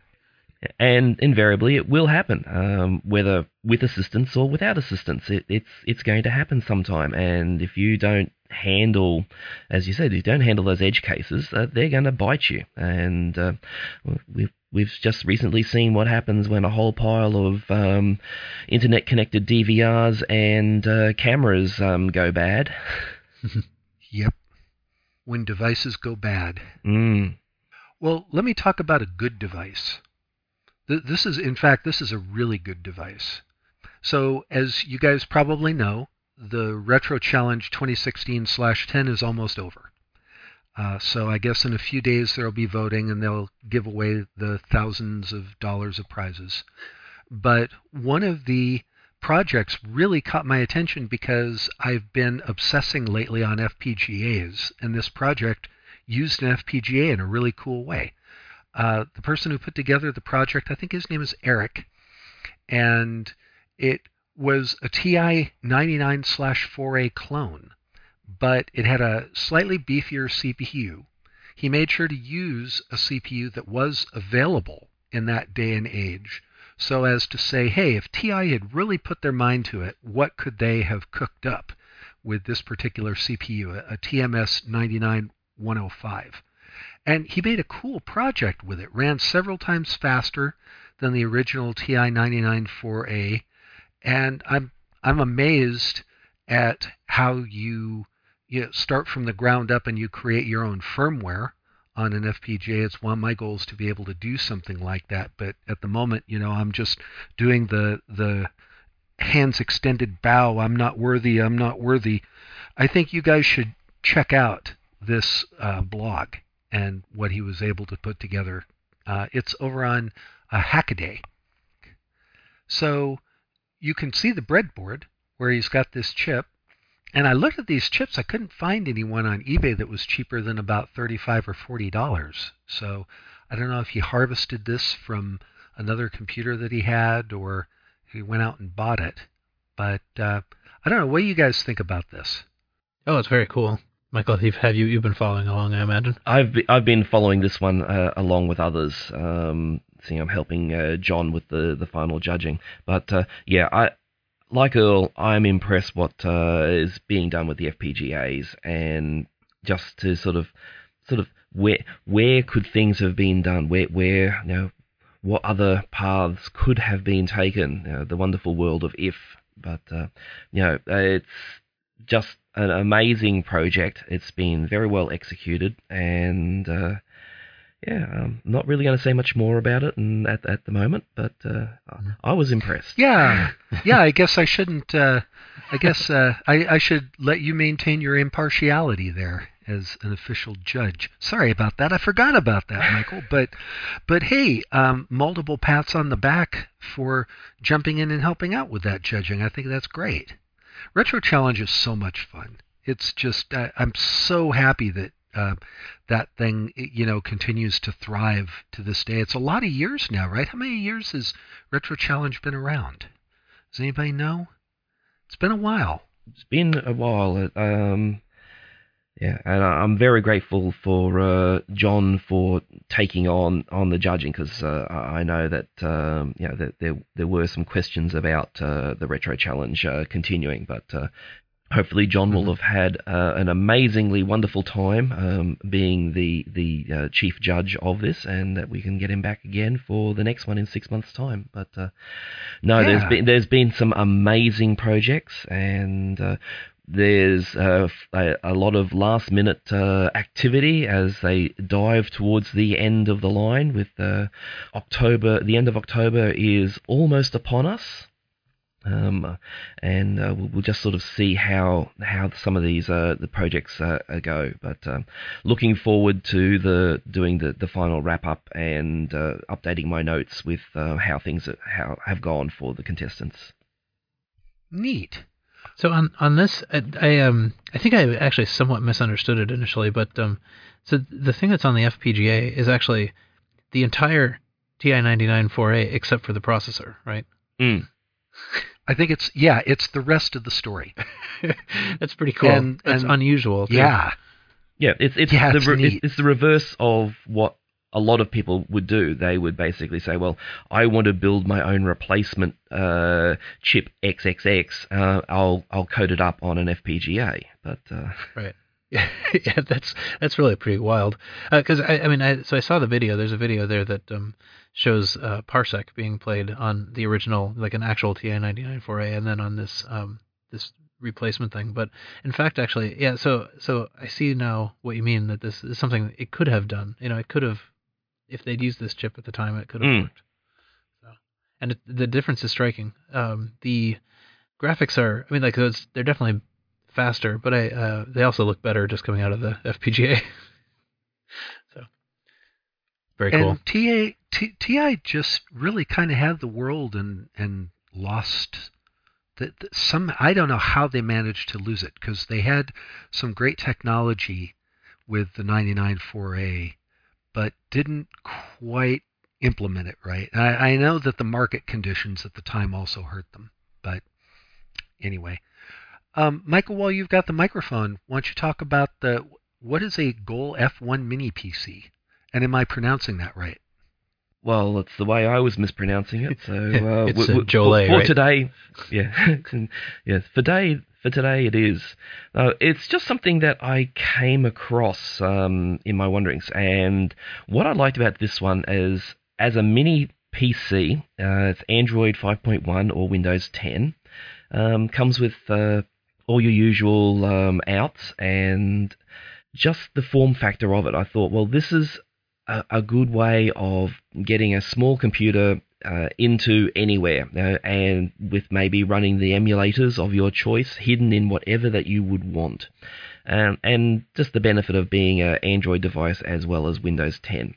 And invariably, it will happen, whether with assistance or without assistance. It's going to happen sometime. And if you don't handle, as you said, if you don't handle those edge cases, they're going to bite you. And we've just recently seen what happens when a whole pile of internet-connected DVRs and cameras go bad. Yep. When devices go bad. Mm. Well, let me talk about a good device. This is a really good device. So, as you guys probably know, the Retro Challenge 2016/10 is almost over. So I guess in a few days there will be voting, and they'll give away the thousands of dollars of prizes. But one of the projects really caught my attention because I've been obsessing lately on FPGAs, and this project used an FPGA in a really cool way. The person who put together the project, I think his name is Eric, and it was a TI 99/4A clone, but it had a slightly beefier CPU. He made sure to use a CPU that was available in that day and age, so as to say, hey, if TI had really put their mind to it, what could they have cooked up with this particular CPU, a TMS 99105? And he made a cool project with it. Ran several times faster than the original TI 99/4A, and I'm amazed at how you start from the ground up and you create your own firmware on an FPGA. It's one of my goals to be able to do something like that. But at the moment, I'm just doing the hands extended bow. I'm not worthy. I'm not worthy. I think you guys should check out this blog and what he was able to put together. It's over on Hackaday. So you can see the breadboard where he's got this chip. And I looked at these chips. I couldn't find anyone on eBay that was cheaper than about $35 or $40. So I don't know if he harvested this from another computer that he had or he went out and bought it. But I don't know. What do you guys think about this? Oh, it's very cool. Michael, you've been following along, I imagine. I've been following this one along with others. Seeing I'm helping John with the final judging. But like Earl, I'm impressed what is being done with the FPGAs, and just to sort of where could things have been done? Where what other paths could have been taken? The wonderful world of if. But it's just an amazing project. It's been very well executed, and I'm not really going to say much more about it at the moment, but I was impressed. Yeah. I guess I shouldn't. I should let you maintain your impartiality there as an official judge. Sorry about that. I forgot about that, Michael. But hey, multiple pats on the back for jumping in and helping out with that judging. I think that's great. Retro Challenge is so much fun. It's just I'm so happy that that thing continues to thrive to this day. It's a lot of years now, right? How many years has Retro Challenge been around? Does anybody know? It's been a while. It's been a while. And I'm very grateful for John for taking on the judging, because I know that that there were some questions about the Retro Challenge continuing, but hopefully John will have had an amazingly wonderful time being the chief judge of this, and that we can get him back again for the next one in 6 months' time. But there's been some amazing projects, and there's a lot of last-minute activity as they dive towards the end of the line. With October, the end of October is almost upon us. We'll just sort of see how some of these the projects go. But looking forward to doing the final wrap up and updating my notes with how things have gone for the contestants. Neat. So on this, I think I actually somewhat misunderstood it initially, but so the thing that's on the FPGA is actually the entire TI-99 4A except for the processor, right? Mm. I think it's the rest of the story. That's pretty cool. And that's unusual, too. Yeah. Yeah, it's the reverse of what a lot of people would do. They would basically say, well, I want to build my own replacement chip XXX. I'll code it up on an FPGA. But right. Yeah, that's really pretty wild. Because I saw the video. There's a video there that shows Parsec being played on the original, like an actual TI-99 4A, and then on this this replacement thing. But in fact, actually, yeah. So I see now what you mean, that this is something it could have done. It could have, if they'd used this chip at the time, it could have worked. So, and the difference is striking. The graphics are, they're definitely faster, but they also look better just coming out of the FPGA. So very cool. And TI just really kind of had the world and lost I don't know how they managed to lose it, because they had some great technology with the 99 4A, but didn't quite implement it right. I know that the market conditions at the time also hurt them, but anyway. Michael, while you've got the microphone, why don't you talk about what is a Goal F1 mini PC? And am I pronouncing that right? Well, it's the way I was mispronouncing it. So it's Jolet, for right? Today, yeah, yes, for today it is. It's just something that I came across in my wanderings, and what I liked about this one is, as a mini PC, it's Android 5.1 or Windows 10. Comes with all your usual outs, and just the form factor of it. I thought, well, this is a good way of getting a small computer into anywhere, and with maybe running the emulators of your choice hidden in whatever that you would want. And just the benefit of being an Android device as well as Windows 10.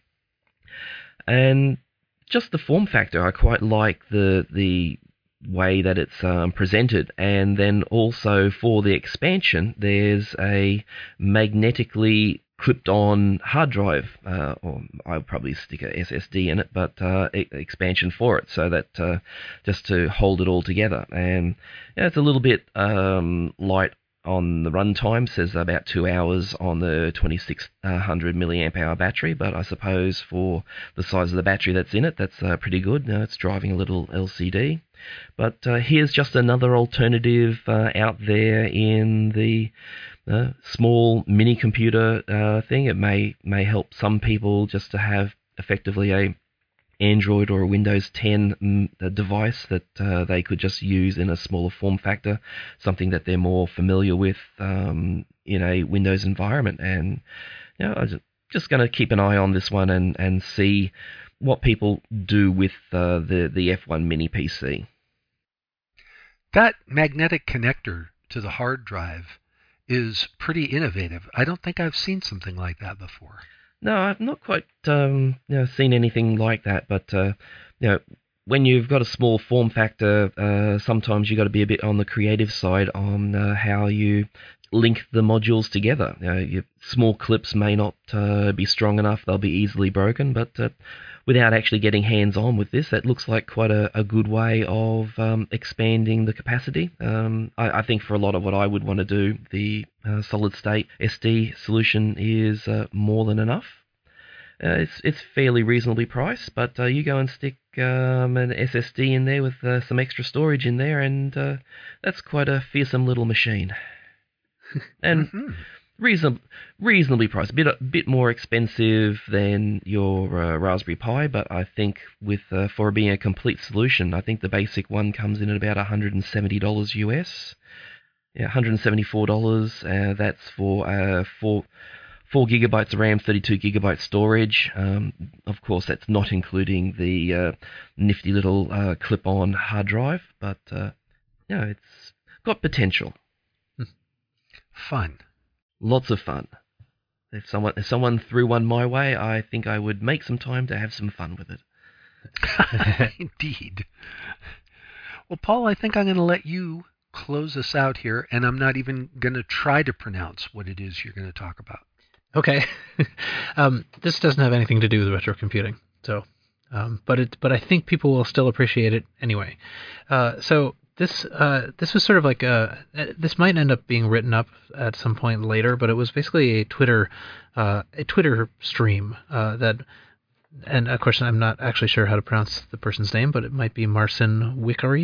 And just the form factor, I quite like the way that it's presented. And then also for the expansion, there's a magnetically clipped-on hard drive, or I'll probably stick a SSD in it, but expansion for it, so that just to hold it all together. And it's a little bit light on the runtime, says about 2 hours on the 2600 milliamp hour battery, but I suppose for the size of the battery that's in it, that's pretty good. It's driving a little LCD. But here's just another alternative out there in the small mini computer thing. It may help some people just to have effectively a Android or a Windows 10 device that they could just use in a smaller form factor, something that they're more familiar with in a Windows environment. And I'm just going to keep an eye on this one and see what people do with the F1 Mini PC. That magnetic connector to the hard drive is pretty innovative. I don't think I've seen something like that before. No, I've not quite seen anything like that, but when you've got a small form factor, sometimes you've got to be a bit on the creative side on how you link the modules together. Your small clips may not be strong enough, they'll be easily broken, but without actually getting hands-on with this, that looks like quite a good way of expanding the capacity. I think for a lot of what I would want to do, the solid-state SD solution is more than enough. It's fairly reasonably priced, but you go and stick an SSD in there with some extra storage in there, and that's quite a fearsome little machine. And reasonably priced, a bit more expensive than your Raspberry Pi, but I think with for being a complete solution, I think the basic one comes in at about $170 US. Yeah, $174. That's for 4 gigabytes of RAM, 32 gigabyte storage. Of course, that's not including the nifty little clip-on hard drive, but it's got potential. Fun. Lots of fun. If someone threw one my way, I think I would make some time to have some fun with it. Indeed. Well, Paul, I think I'm going to let you close us out here, and I'm not even going to try to pronounce what it is you're going to talk about. Okay. This doesn't have anything to do with retro computing, so, but I think people will still appreciate it anyway. So this was sort of like this might end up being written up at some point later, but it was basically a Twitter stream that, and of course I'm not actually sure how to pronounce the person's name, but it might be Marcin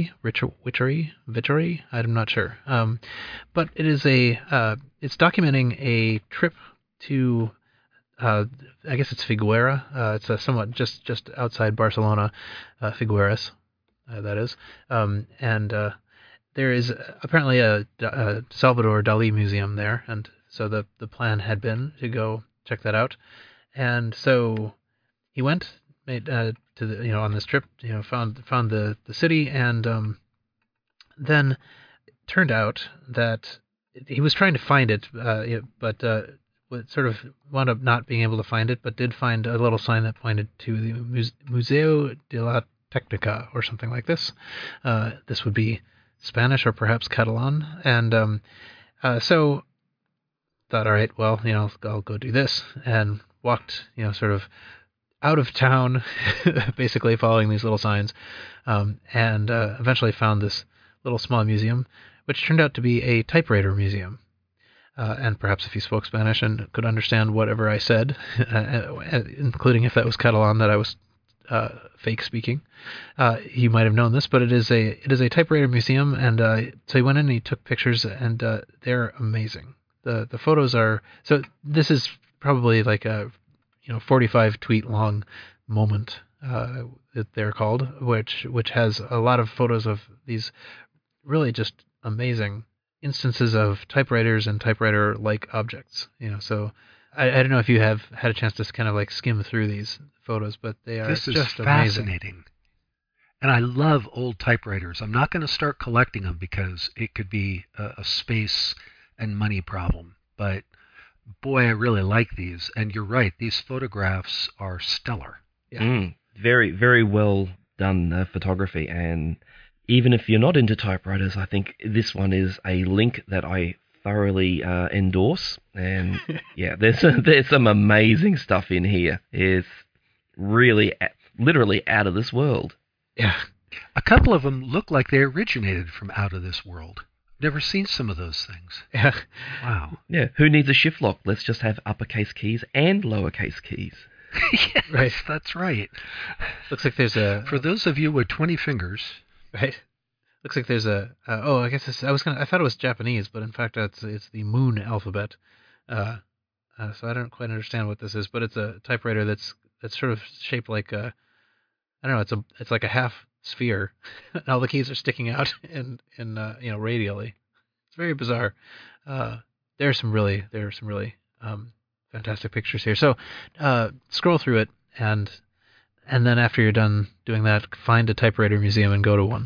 Witchery. I'm not sure. But it is it's documenting a trip to, I guess it's Figueira. It's somewhat just outside Barcelona, Figueres, that is. And there is apparently a Salvador Dali museum there, and so the plan had been to go check that out. And so he went to the on this trip, found the city, and then it turned out that he was trying to find it, but sort of wound up not being able to find it, but did find a little sign that pointed to the Museo de la Tecnica or something like this. This would be Spanish or perhaps Catalan, and so thought, all right, well, I'll go do this, and walked, sort of out of town, basically following these little signs, and eventually found this little small museum, which turned out to be a typewriter museum. And perhaps if you spoke Spanish and could understand whatever I said, including if that was Catalan that I was fake speaking, you might have known this. But it is a typewriter museum, and so he went in and he took pictures, and they're amazing. The photos are, so this is probably like a 45 tweet long moment that they're called, which has a lot of photos of these really just amazing instances of typewriters and typewriter-like objects. So I don't know if you have had a chance to kind of like skim through these photos, but they are This is just amazing. fascinating. And I love old typewriters. I'm not going to start collecting them because it could be a space and money problem. But boy, I really like these. And you're right, these photographs are stellar. Yeah. Very, very well done photography. And even if you're not into typewriters, I think this one is a link that I thoroughly endorse. And yeah, there's some amazing stuff in here. It's really, literally out of this world. Yeah. A couple of them look like they originated from out of this world. Never seen some of those things. Yeah. Wow. Yeah, who needs a shift lock? Let's just have uppercase keys and lowercase keys. Yes, Right. that's right. Looks like there's a For those of you with 20 fingers, right. Looks like there's a I guess I thought it was Japanese, but in fact it's the Moon alphabet. So I don't quite understand what this is, but it's a typewriter that's sort of shaped like a, I don't know, it's like a half sphere, and all the keys are sticking out in radially. It's very bizarre. There are some really fantastic pictures here. So scroll through it, and then after you're done doing that, find a typewriter museum and go to one.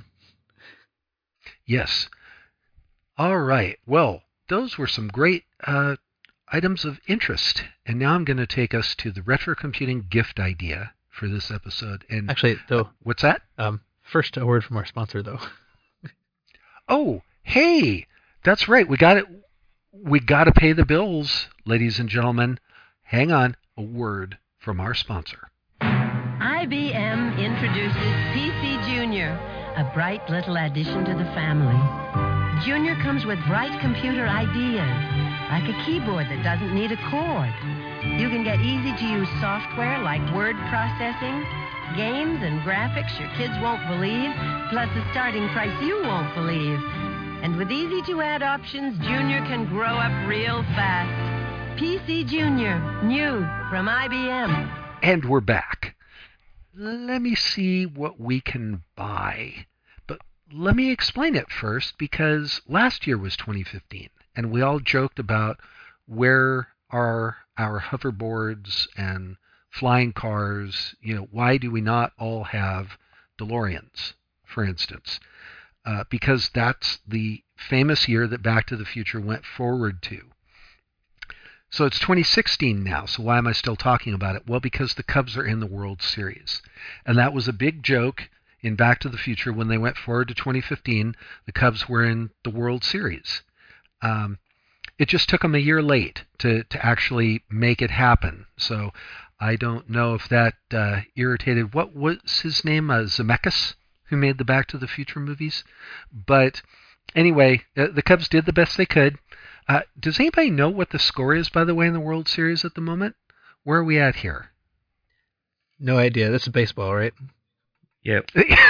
yes. All right. Well, those were some great items of interest. And now I'm going to take us to the retro computing gift idea for this episode. And Actually, though, what's that? first a word from our sponsor, though. Oh, hey, that's right. We got it. We got to pay the bills, ladies and gentlemen. Hang on. A word from our sponsor. IBM introduces PC Junior, a bright little addition to the family. Junior comes with bright computer ideas, like a keyboard that doesn't need a cord. You can get easy-to-use software like word processing, games and graphics your kids won't believe, plus a starting price you won't believe. And with easy-to-add options, Junior can grow up real fast. PC Junior, new from IBM. And we're back. Let me see what we can buy. But let me explain it first, because last year was 2015, and we all joked about where are our hoverboards and flying cars. Why do we not all have DeLoreans, for instance? Because that's the famous year that Back to the Future went forward to. So it's 2016 now, so why am I still talking about it? Well, because the Cubs are in the World Series. And that was a big joke in Back to the Future when they went forward to 2015. The Cubs were in the World Series. It just took them a year late to actually make it happen. So I don't know if that irritated, what was his name, Zemeckis, who made the Back to the Future movies. But anyway, the Cubs did the best they could. Does anybody know what the score is, by the way, in the World Series at the moment? Where are we at here? No idea. This is baseball, right? Yep.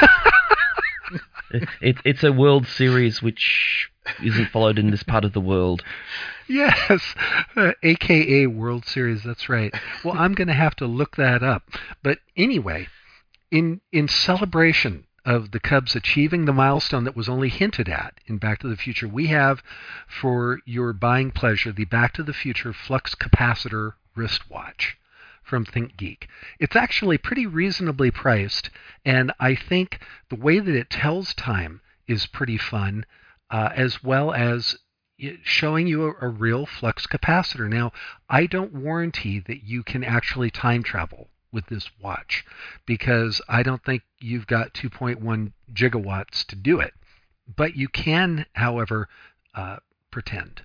It's a World Series which isn't followed in this part of the world. Yes, a.k.a. World Series, that's right. Well, I'm going to have to look that up. But anyway, in celebration of the Cubs achieving the milestone that was only hinted at in Back to the Future, we have, for your buying pleasure, the Back to the Future Flux Capacitor wristwatch from ThinkGeek. It's actually pretty reasonably priced, and I think the way that it tells time is pretty fun, as well as showing you a real flux capacitor. Now, I don't warranty that you can actually time travel with this watch, because I don't think you've got 2.1 gigawatts to do it. But you can, however, pretend.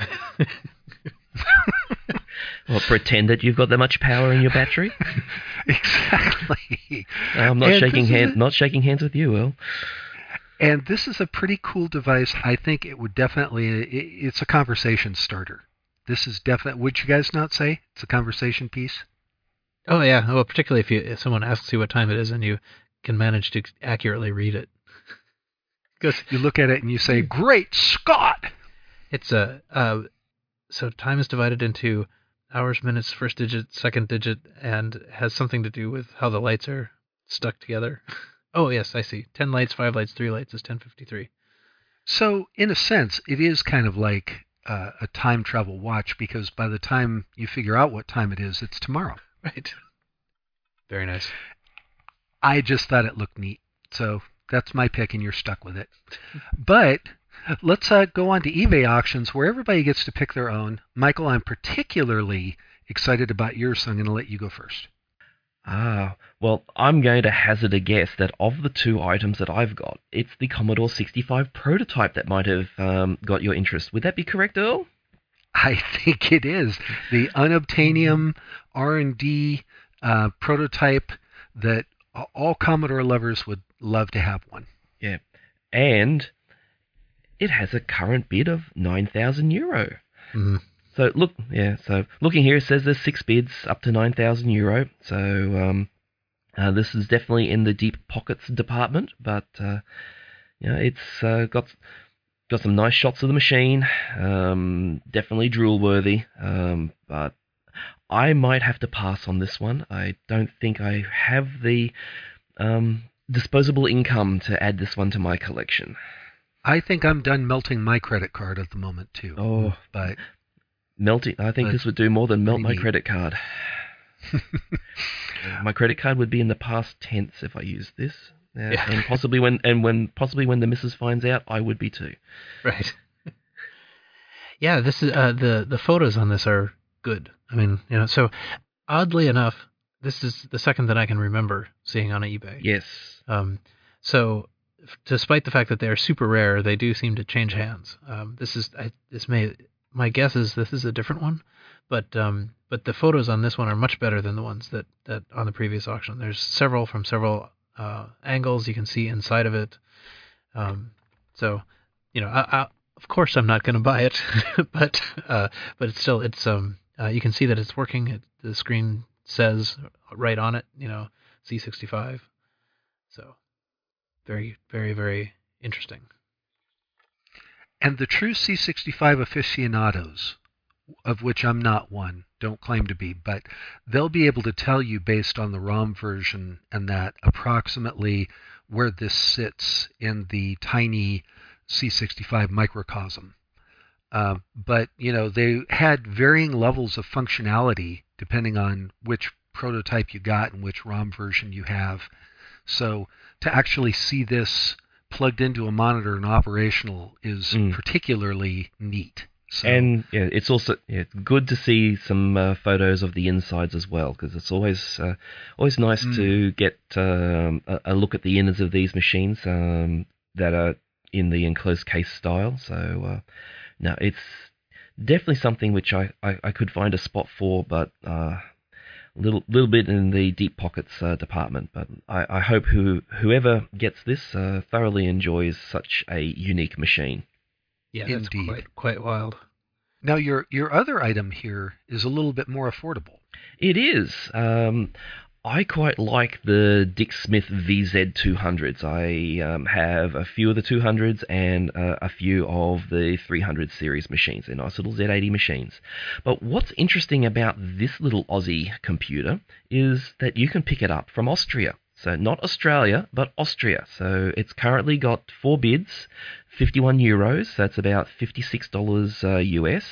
Well, pretend that you've got that much power in your battery. Exactly. I'm not shaking hands with you, Will. And this is a pretty cool device. I think it would definitely, it's a conversation starter. This is definitely, would you guys not say it's a conversation piece? Oh yeah. Well, particularly if someone asks you what time it is and you can manage to accurately read it. Because you look at it and you say, "Great Scott!" It's so time is divided into hours, minutes, first digit, second digit, and has something to do with how the lights are stuck together. Oh yes, I see. 10 lights, 5 lights, 3 lights is 10:53. So, in a sense, it is kind of like a time travel watch, because by the time you figure out what time it is, it's tomorrow. Right. Very nice. I just thought it looked neat. So that's my pick, and you're stuck with it. But let's go on to eBay auctions, where everybody gets to pick their own. Michael, I'm particularly excited about yours, so I'm going to let you go first. Well, I'm going to hazard a guess that of the two items that I've got, it's the Commodore 65 prototype that might have got your interest. Would that be correct, Earl? I think it is. The unobtainium R&D prototype that all Commodore lovers would love to have one. Yeah. And it has a current bid of €9,000. Mm-hmm. So looking here, it says there's 6 bids up to €9,000. So this is definitely in the deep pockets department, but it's got some nice shots of the machine. Definitely drool worthy. But I might have to pass on this one. I don't think I have the disposable income to add this one to my collection. I think I'm done melting my credit card at the moment too. Oh, but melting! I think this would do more than melt my neat. credit card. My credit card would be in the past tense if I used this, and possibly when the missus finds out, I would be too. Right. Yeah, this is the photos on this are good. I mean, so oddly enough, this is the second that I can remember seeing on eBay. Yes. So despite the fact that they are super rare, they do seem to change hands. My guess is this is a different one, but the photos on this one are much better than the ones that on the previous auction. There's several from several angles you can see inside of it. So, I of course I'm not going to buy it, but it's still you can see that it's working. The screen says right on it, C65. So very, very, very interesting. And the true C65 aficionados, of which I'm not one, don't claim to be, but they'll be able to tell you based on the ROM version and that approximately where this sits in the tiny C65 microcosm. But, they had varying levels of functionality depending on which prototype you got and which ROM version you have. So to actually see this plugged into a monitor and operational is particularly neat. So, and it's also good to see some photos of the insides as well, because it's always nice to get a look at the innards of these machines that are in the enclosed case style. So no, it's definitely something which I could find a spot for, but little bit in the deep pockets department. But I hope whoever gets this thoroughly enjoys such a unique machine. Yeah, indeed. That's quite wild. Now your other item here is a little bit more affordable. It is. I quite like the Dick Smith VZ200s. I have a few of the 200s and a few of the 300 series machines. They're nice little Z80 machines. But what's interesting about this little Aussie computer is that you can pick it up from Austria. So not Australia, but Austria. So it's currently got 4 bids, €51. That's about $56 US.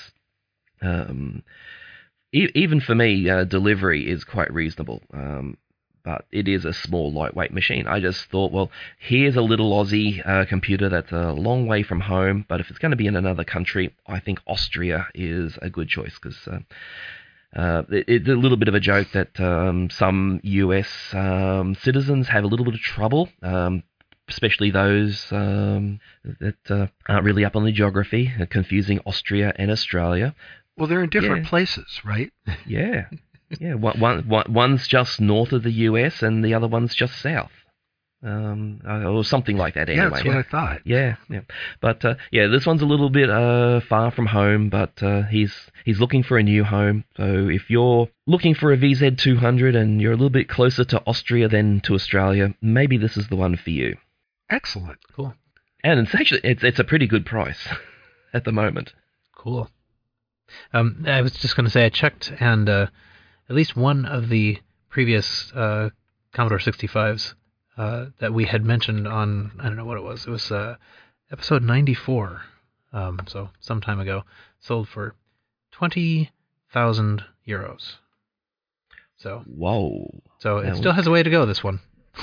Even for me, delivery is quite reasonable, but it is a small, lightweight machine. I just thought, well, here's a little Aussie computer that's a long way from home, but if it's going to be in another country, I think Austria is a good choice, because it's a little bit of a joke that some US citizens have a little bit of trouble, especially those that aren't really up on the geography, confusing Austria and Australia. Well, they're in different places, right? Yeah. One's just north of the US and the other one's just south, or something like that. Anyway, yeah, that's what I thought. Yeah. But this one's a little bit far from home, but he's looking for a new home. So if you're looking for a VZ200 and you're a little bit closer to Austria than to Australia, maybe this is the one for you. Excellent. Cool. And it's actually it's a pretty good price at the moment. Cool. I was just going to say I checked, and at least one of the previous Commodore 65s that we had mentioned on, I don't know what it was. It was episode 94, so some time ago, sold for 20,000 euros. So Whoa. it still has a way to go, this one.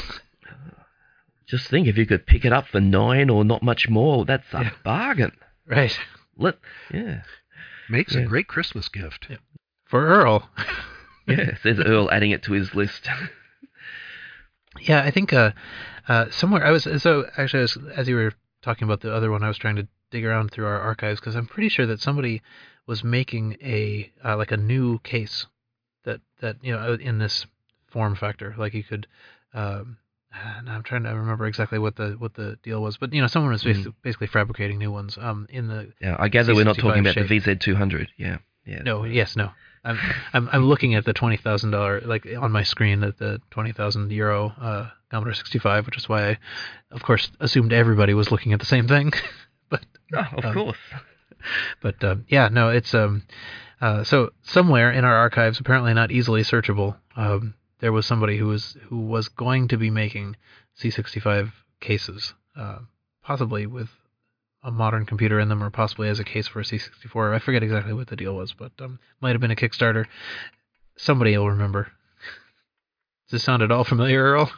Just think, if you could pick it up for 9 or not much more, that's a bargain. Right. Makes a great Christmas gift. Yeah. For Earl. Yeah, says Earl, adding it to his list. Yeah, I think somewhere as you were talking about the other one, I was trying to dig around through our archives because I'm pretty sure that somebody was making a like a new case that in this form factor, like you could. And I'm trying to remember exactly what the deal was, but someone was basically fabricating new ones. In the I gather we're not talking about shape. the VZ200. Yeah. No. Yes. No. I'm looking at the $20,000, like on my screen, at the 20,000 euro Commodore 65, which is why I, of course, assumed everybody was looking at the same thing. But of course. But it's so somewhere in our archives, apparently not easily searchable, there was somebody who was going to be making C65 cases, possibly with a modern computer in them, or possibly as a case for a C64. I forget exactly what the deal was, but might have been a Kickstarter. Somebody will remember. Does this sound at all familiar, Earl?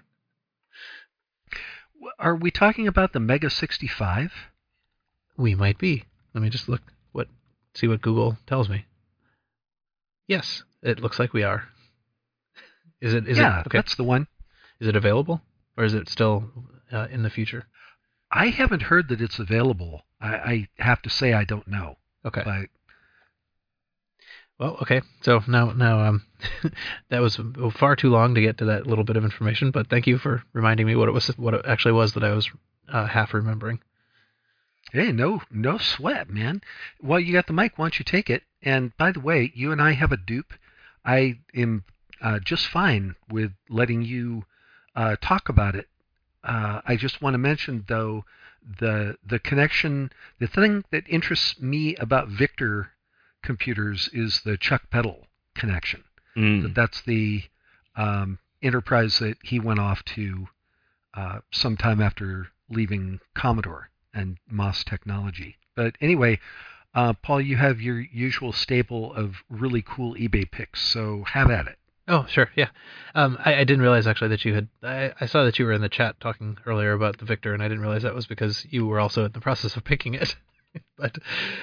Are we talking about the Mega 65? We might be. Let me just see what Google tells me. Yes, it looks like we are. Is it? Okay. That's the one. Is it available, or is it still in the future? I haven't heard that it's available. I have to say I don't know. Okay. But... Well, okay. So now that was far too long to get to that little bit of information, but thank you for reminding me what it actually was that I was half remembering. Hey, no sweat, man. Well, you got the mic. Why don't you take it? And by the way, you and I have a dupe. I am just fine with letting you talk about it. I just want to mention, though, the connection. The thing that interests me about Victor computers is the Chuck Peddle connection. That's the enterprise that he went off to sometime after leaving Commodore and MOS Technology. But anyway, Paul, you have your usual staple of really cool eBay picks, so have at it. Oh, sure, yeah. I didn't realize actually that you had. I saw that you were in the chat talking earlier about the Victor, and I didn't realize that was because you were also in the process of picking it. But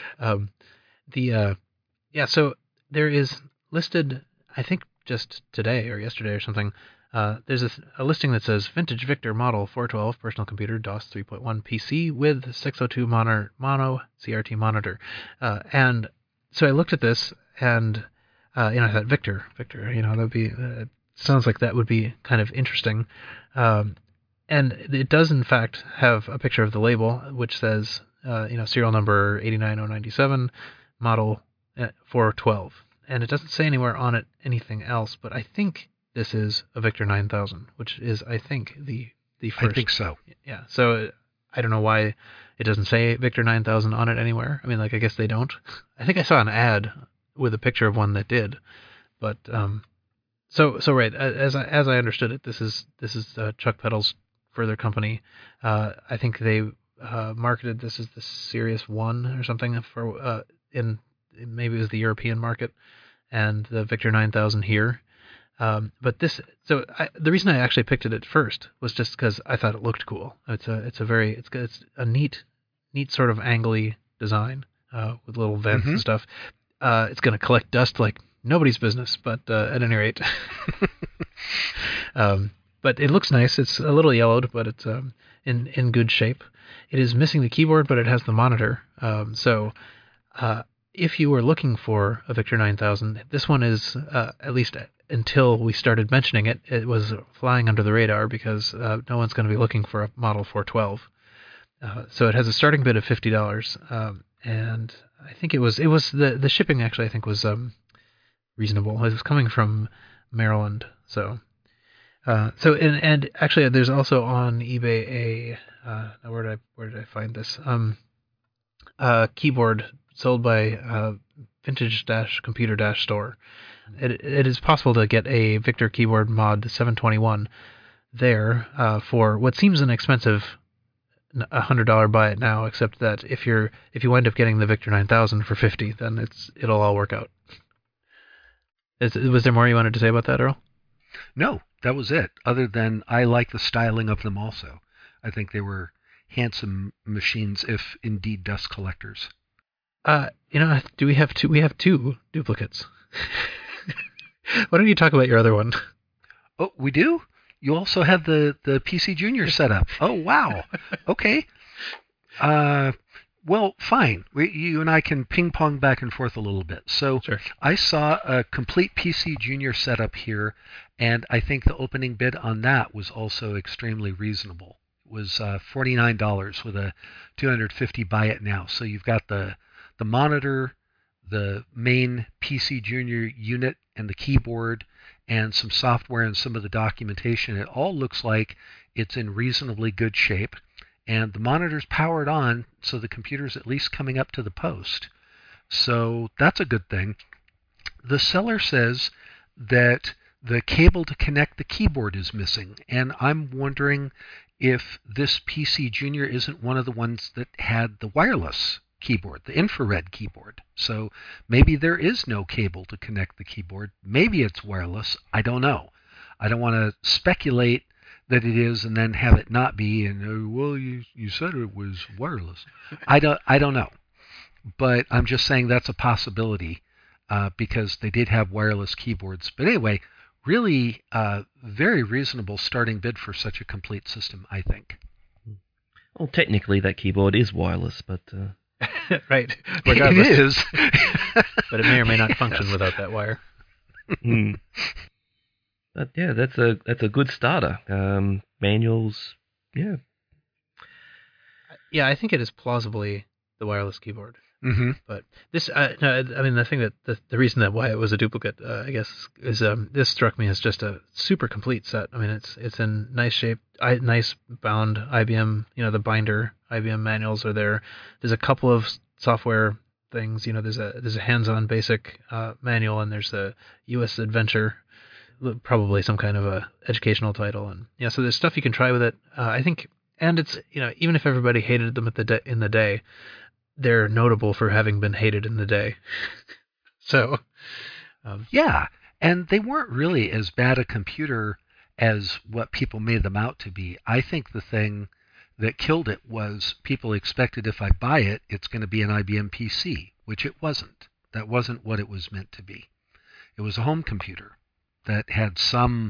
so there is listed, I think just today or yesterday or something. There's a listing that says Vintage Victor Model 412 Personal Computer DOS 3.1 PC with 602 mono CRT monitor, and so I looked at this and. I thought Victor, that'd be sounds like that would be kind of interesting, and it does in fact have a picture of the label, which says serial number 89097, model 412, and it doesn't say anywhere on it anything else. But I think this is a Victor 9000, which is I think the first. I think so. Yeah. So I don't know why it doesn't say Victor 9000 on it anywhere. I mean, I guess they don't. I think I saw an ad with a picture of one that did, but so right, as I understood it, this is Chuck Peddle's further company. I think they marketed this as the Sirius 1 or something for maybe it was the European market, and the Victor 9000 here. But the reason I actually picked it at first was just because I thought it looked cool. It's a neat sort of angly design with little vents and stuff. It's going to collect dust like nobody's business, but at any rate. But it looks nice. It's a little yellowed, but it's in good shape. It is missing the keyboard, but it has the monitor. So if you were looking for a Victor 9000, this one is, at least until we started mentioning it, it was flying under the radar because no one's going to be looking for a Model 412. So it has a starting bid of $50, and I think it was the shipping actually I think was reasonable. It was coming from Maryland, so and actually there's also on eBay where did I find this keyboard sold by Vintage-Computer-Store. It is possible to get a Victor keyboard mod 721 there for what seems an expensive $100 buy it now, except that if you wind up getting the Victor 9000 for $50, then it'll all work out. Was there more you wanted to say about that, Earl? No, that was it. Other than I like the styling of them also. I think they were handsome machines, if indeed dust collectors. Do we have two? We have two duplicates. Why don't you talk about your other one? Oh, we do? You also have the PC Junior setup. Oh, wow. Okay. Well, fine. You and I can ping-pong back and forth a little bit. So Sure. I saw a complete PC Junior setup here, and I think the opening bid on that was also extremely reasonable. It was $49 with a $250 buy it now. So you've got the monitor, the main PC Junior unit, and the keyboard, and some software and some of the documentation. It all looks like it's in reasonably good shape. And the monitor's powered on, so the computer's at least coming up to the post. So that's a good thing. The seller says that the cable to connect the keyboard is missing, and I'm wondering if this PC Junior isn't one of the ones that had the wireless keyboard, the infrared keyboard. So maybe there is no cable to connect the keyboard. Maybe it's wireless. I don't know. I don't want to speculate that it is and then have it not be, and well, you said it was wireless. I don't know, but I'm just saying that's a possibility because they did have wireless keyboards. But anyway, really very reasonable starting bid for such a complete system, I think. Well, technically that keyboard is wireless, but Right. It Regardless. is. But it may or may not function without that wire. But yeah, that's a good starter. Manuals, yeah. Yeah, I think it is plausibly the wireless keyboard. Mm-hmm. But this, no, I mean, the thing that the reason that why it was a duplicate, I guess, is this struck me as just a super complete set. I mean, it's in nice shape, nice bound IBM. The binder IBM manuals are there. There's a couple of software things. There's a hands-on basic manual, and there's a U.S. Adventure, probably some kind of a educational title, and so there's stuff you can try with it. I think, and it's even if everybody hated them in the day. They're notable for having been hated in the day. So, Yeah, and they weren't really as bad a computer as what people made them out to be. I think the thing that killed it was people expected if I buy it, it's going to be an IBM PC, which it wasn't. That wasn't what it was meant to be. It was a home computer that had some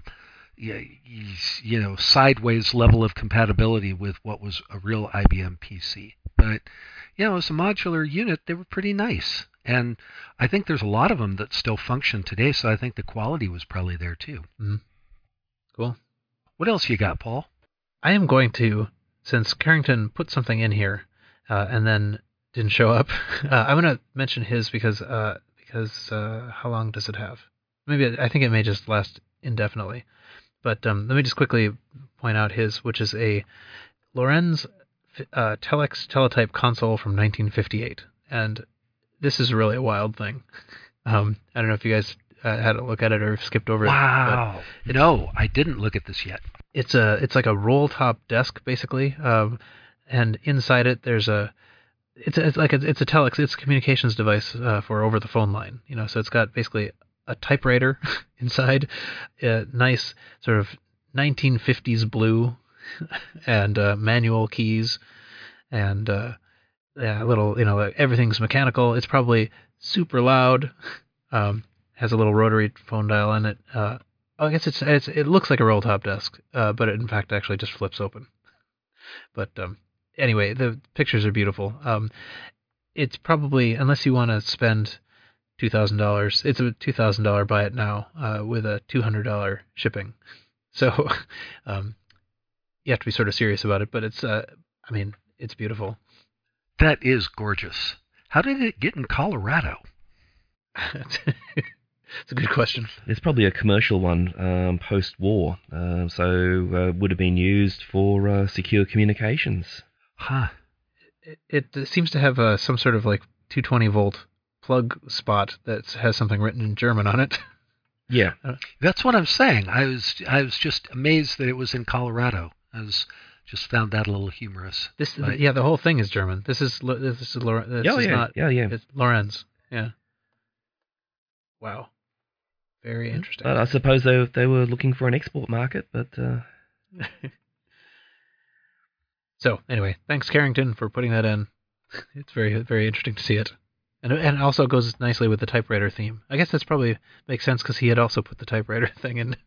sideways level of compatibility with what was a real IBM PC. But as a modular unit, they were pretty nice. And I think there's a lot of them that still function today, so I think the quality was probably there too. Cool. What else you got, Paul? I am going to, since Carrington put something in here and then didn't show up, I'm going to mention his because how long does it have? Maybe I think it may just last indefinitely. But let me just quickly point out his, which is a Lorenz Telex teletype console from 1958, and this is really a wild thing. I don't know if you guys had a look at it or skipped over it. Wow! No, I didn't look at this yet. It's like a roll top desk basically, and inside it there's it's a telex. It's a communications device for over the phone line. So it's got basically a typewriter inside, nice sort of 1950s blue, and manual keys, and little, everything's mechanical. It's probably super loud. Has a little rotary phone dial in it. I guess it looks like a roll top desk, but it in fact actually just flips open. But anyway, the pictures are beautiful. It's probably, unless you want to spend $2,000, it's a $2,000 buy it now with a $200 shipping. So you have to be sort of serious about it, but it's it's beautiful. That is gorgeous. How did it get in Colorado? It's a good question. It's probably a commercial one post-war, so would have been used for secure communications. Huh. It seems to have some sort of like 220 volt plug spot that has something written in German on it. Yeah. That's what I'm saying. I was just amazed that it was in Colorado. I was Just found that a little humorous. The whole thing is German. This is not. Yeah. It's Lorenz. Yeah. Wow. Very interesting. But I suppose they were looking for an export market, but. So anyway, thanks Carrington for putting that in. It's very, very interesting to see it. And it also goes nicely with the typewriter theme. I guess that's probably makes sense because he had also put the typewriter thing in.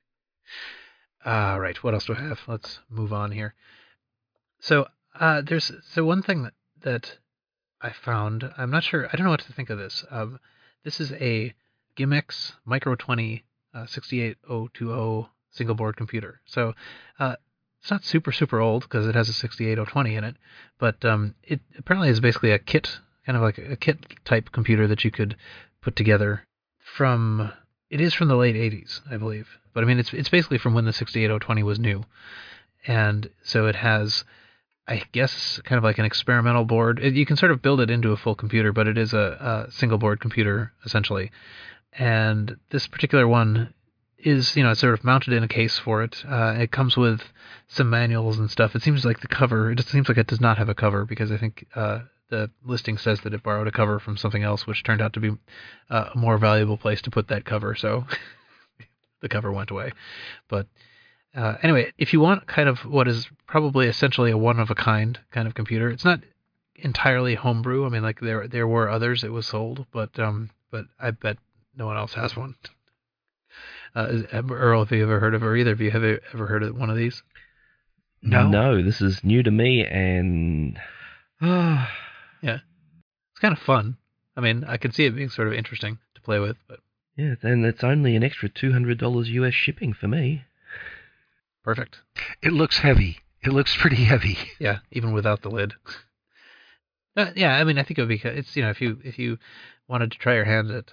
Right. What else do I have? Let's move on here. So there's one thing that I found. I'm not sure. I don't know what to think of this. This is a Gimmicks Micro 20 68020 single board computer. So it's not super old because it has a 68020 in it, but it apparently is basically a kit, kind of like a kit type computer that you could put together from. It is from the late 80s, I believe, but I mean it's basically from when the 68020 was new, and so it has, I guess, kind of like an experimental board. You can sort of build it into a full computer, but it is a single board computer essentially. And this particular one is, it's sort of mounted in a case for it. It comes with some manuals and stuff. It seems like it seems like it does not have a cover because I think the listing says that it borrowed a cover from something else, which turned out to be a more valuable place to put that cover. So the cover went away. But anyway, if you want kind of what is probably essentially a one-of-a-kind kind of computer, it's not entirely homebrew. I mean, like there were others it was sold, but I bet no one else has one. Earl, have you ever heard of, or either of you have ever heard of one of these? No, this is new to me, and yeah, it's kind of fun. I mean, I can see it being sort of interesting to play with, but yeah, then it's only an extra $200 US shipping for me. Perfect. It looks heavy. It looks pretty heavy. Yeah, even without the lid. Yeah, I mean, I think it would be. It's if you wanted to try your hand at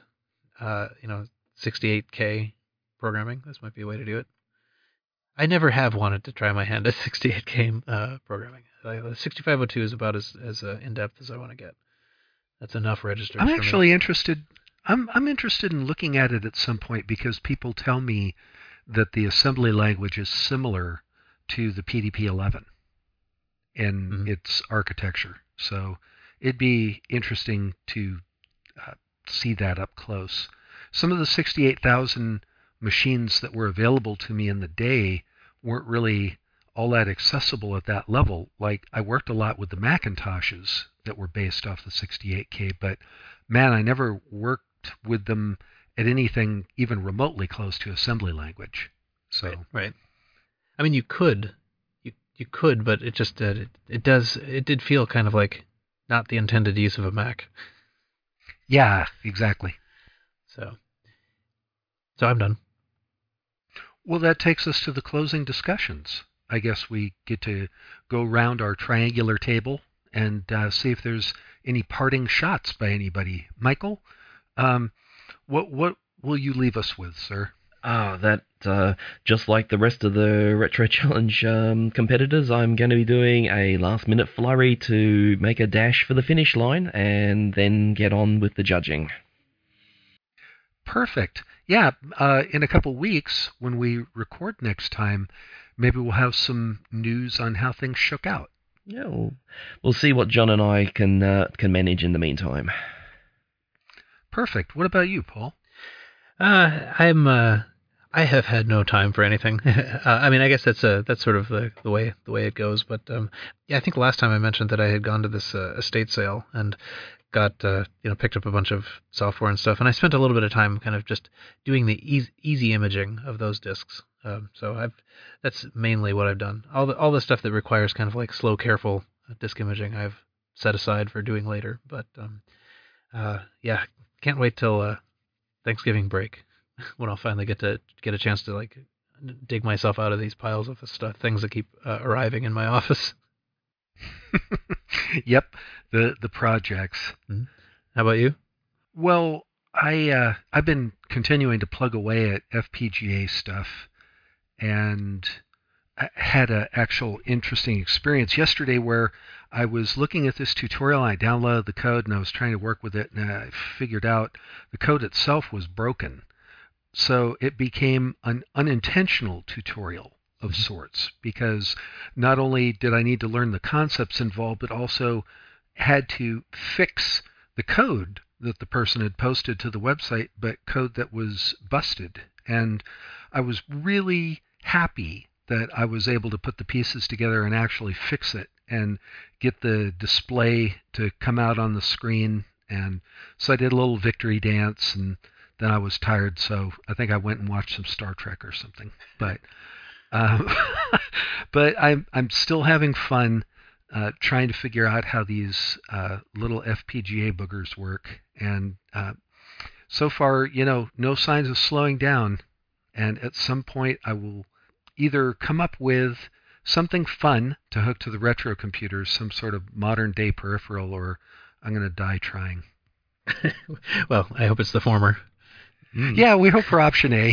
68K programming, this might be a way to do it. I never have wanted to try my hand at 68K programming. The 6502 is about as in-depth as I want to get. That's enough registers. I'm actually interested. I'm interested in looking at it at some point because people tell me that the assembly language is similar to the PDP-11 in its architecture. So it'd be interesting to see that up close. Some of the 68,000 machines that were available to me in the day weren't really all that accessible at that level. Like, I worked a lot with the Macintoshes that were based off the 68K, but man, I never worked with them at anything even remotely close to assembly language. So right. I mean, you could, but it just it did feel kind of like not the intended use of a Mac. Yeah, exactly. So I'm done. Well, that takes us to the closing discussions. I guess we get to go round our triangular table and see if there's any parting shots by anybody. Michael, what will you leave us with, sir? That just like the rest of the Retro Challenge competitors, I'm going to be doing a last-minute flurry to make a dash for the finish line and then get on with the judging. Perfect. Yeah, in a couple weeks, when we record next time, maybe we'll have some news on how things shook out. Yeah, we'll see what John and I can manage in the meantime. Perfect. What about you, Paul? I have had no time for anything. I mean, I guess that's sort of the way it goes. But yeah, I think last time I mentioned that I had gone to this estate sale and got picked up a bunch of software and stuff, and I spent a little bit of time kind of just doing the easy imaging of those discs. So that's mainly what I've done. All the stuff that requires kind of like slow, careful disk imaging, I've set aside for doing later. But yeah, can't wait till Thanksgiving break when I'll finally get a chance to like dig myself out of these piles of stuff, things that keep arriving in my office. Yep, the projects. Mm-hmm. How about you? Well, I've been continuing to plug away at FPGA stuff, and I had an actual interesting experience yesterday where I was looking at this tutorial, and I downloaded the code, and I was trying to work with it, and I figured out the code itself was broken. So it became an unintentional tutorial. of sorts, because not only did I need to learn the concepts involved, but also had to fix the code that the person had posted to the website, but code that was busted. And I was really happy that I was able to put the pieces together and actually fix it and get the display to come out on the screen. And so I did a little victory dance, and then I was tired, so I think I went and watched some Star Trek or something. But but I'm still having fun trying to figure out how these little FPGA boogers work. And so far, no signs of slowing down. And at some point, I will either come up with something fun to hook to the retro computers, some sort of modern day peripheral, or I'm going to die trying. Well, I hope it's the former. Yeah, we hope for option A.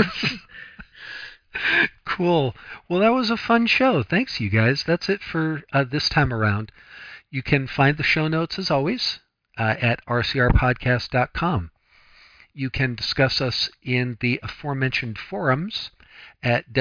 Cool. Well, that was a fun show. Thanks, you guys. That's it for this time around. You can find the show notes, as always, at rcrpodcast.com. You can discuss us in the aforementioned forums at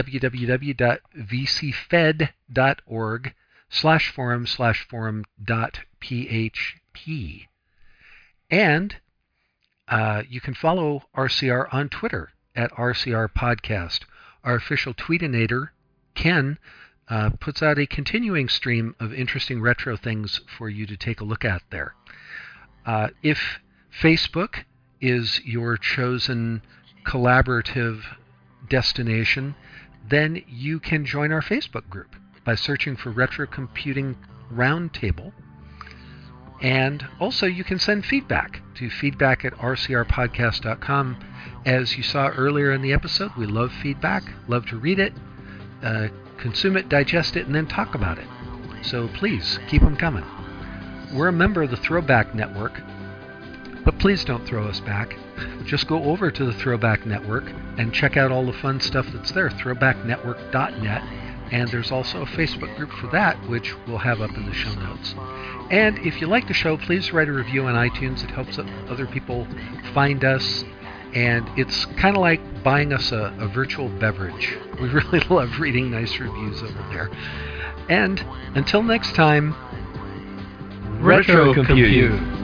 www.vcfed.org/forum/forum.php. And you can follow RCR on Twitter at RCR Podcast. Our official tweetinator, Ken, puts out a continuing stream of interesting retro things for you to take a look at there. If Facebook is your chosen collaborative destination, then you can join our Facebook group by searching for Retro Computing Roundtable. And also you can send feedback to feedback@rcrpodcast.com. As you saw earlier in the episode, we love feedback, love to read it, consume it, digest it, and then talk about it. So please, keep them coming. We're a member of the Throwback Network, but please don't throw us back. Just go over to the Throwback Network and check out all the fun stuff that's there, throwbacknetwork.net. And there's also a Facebook group for that, which we'll have up in the show notes. And if you like the show, please write a review on iTunes. It helps other people find us. And it's kind of like buying us a virtual beverage. We really love reading nice reviews over there. And until next time, Retro Compute.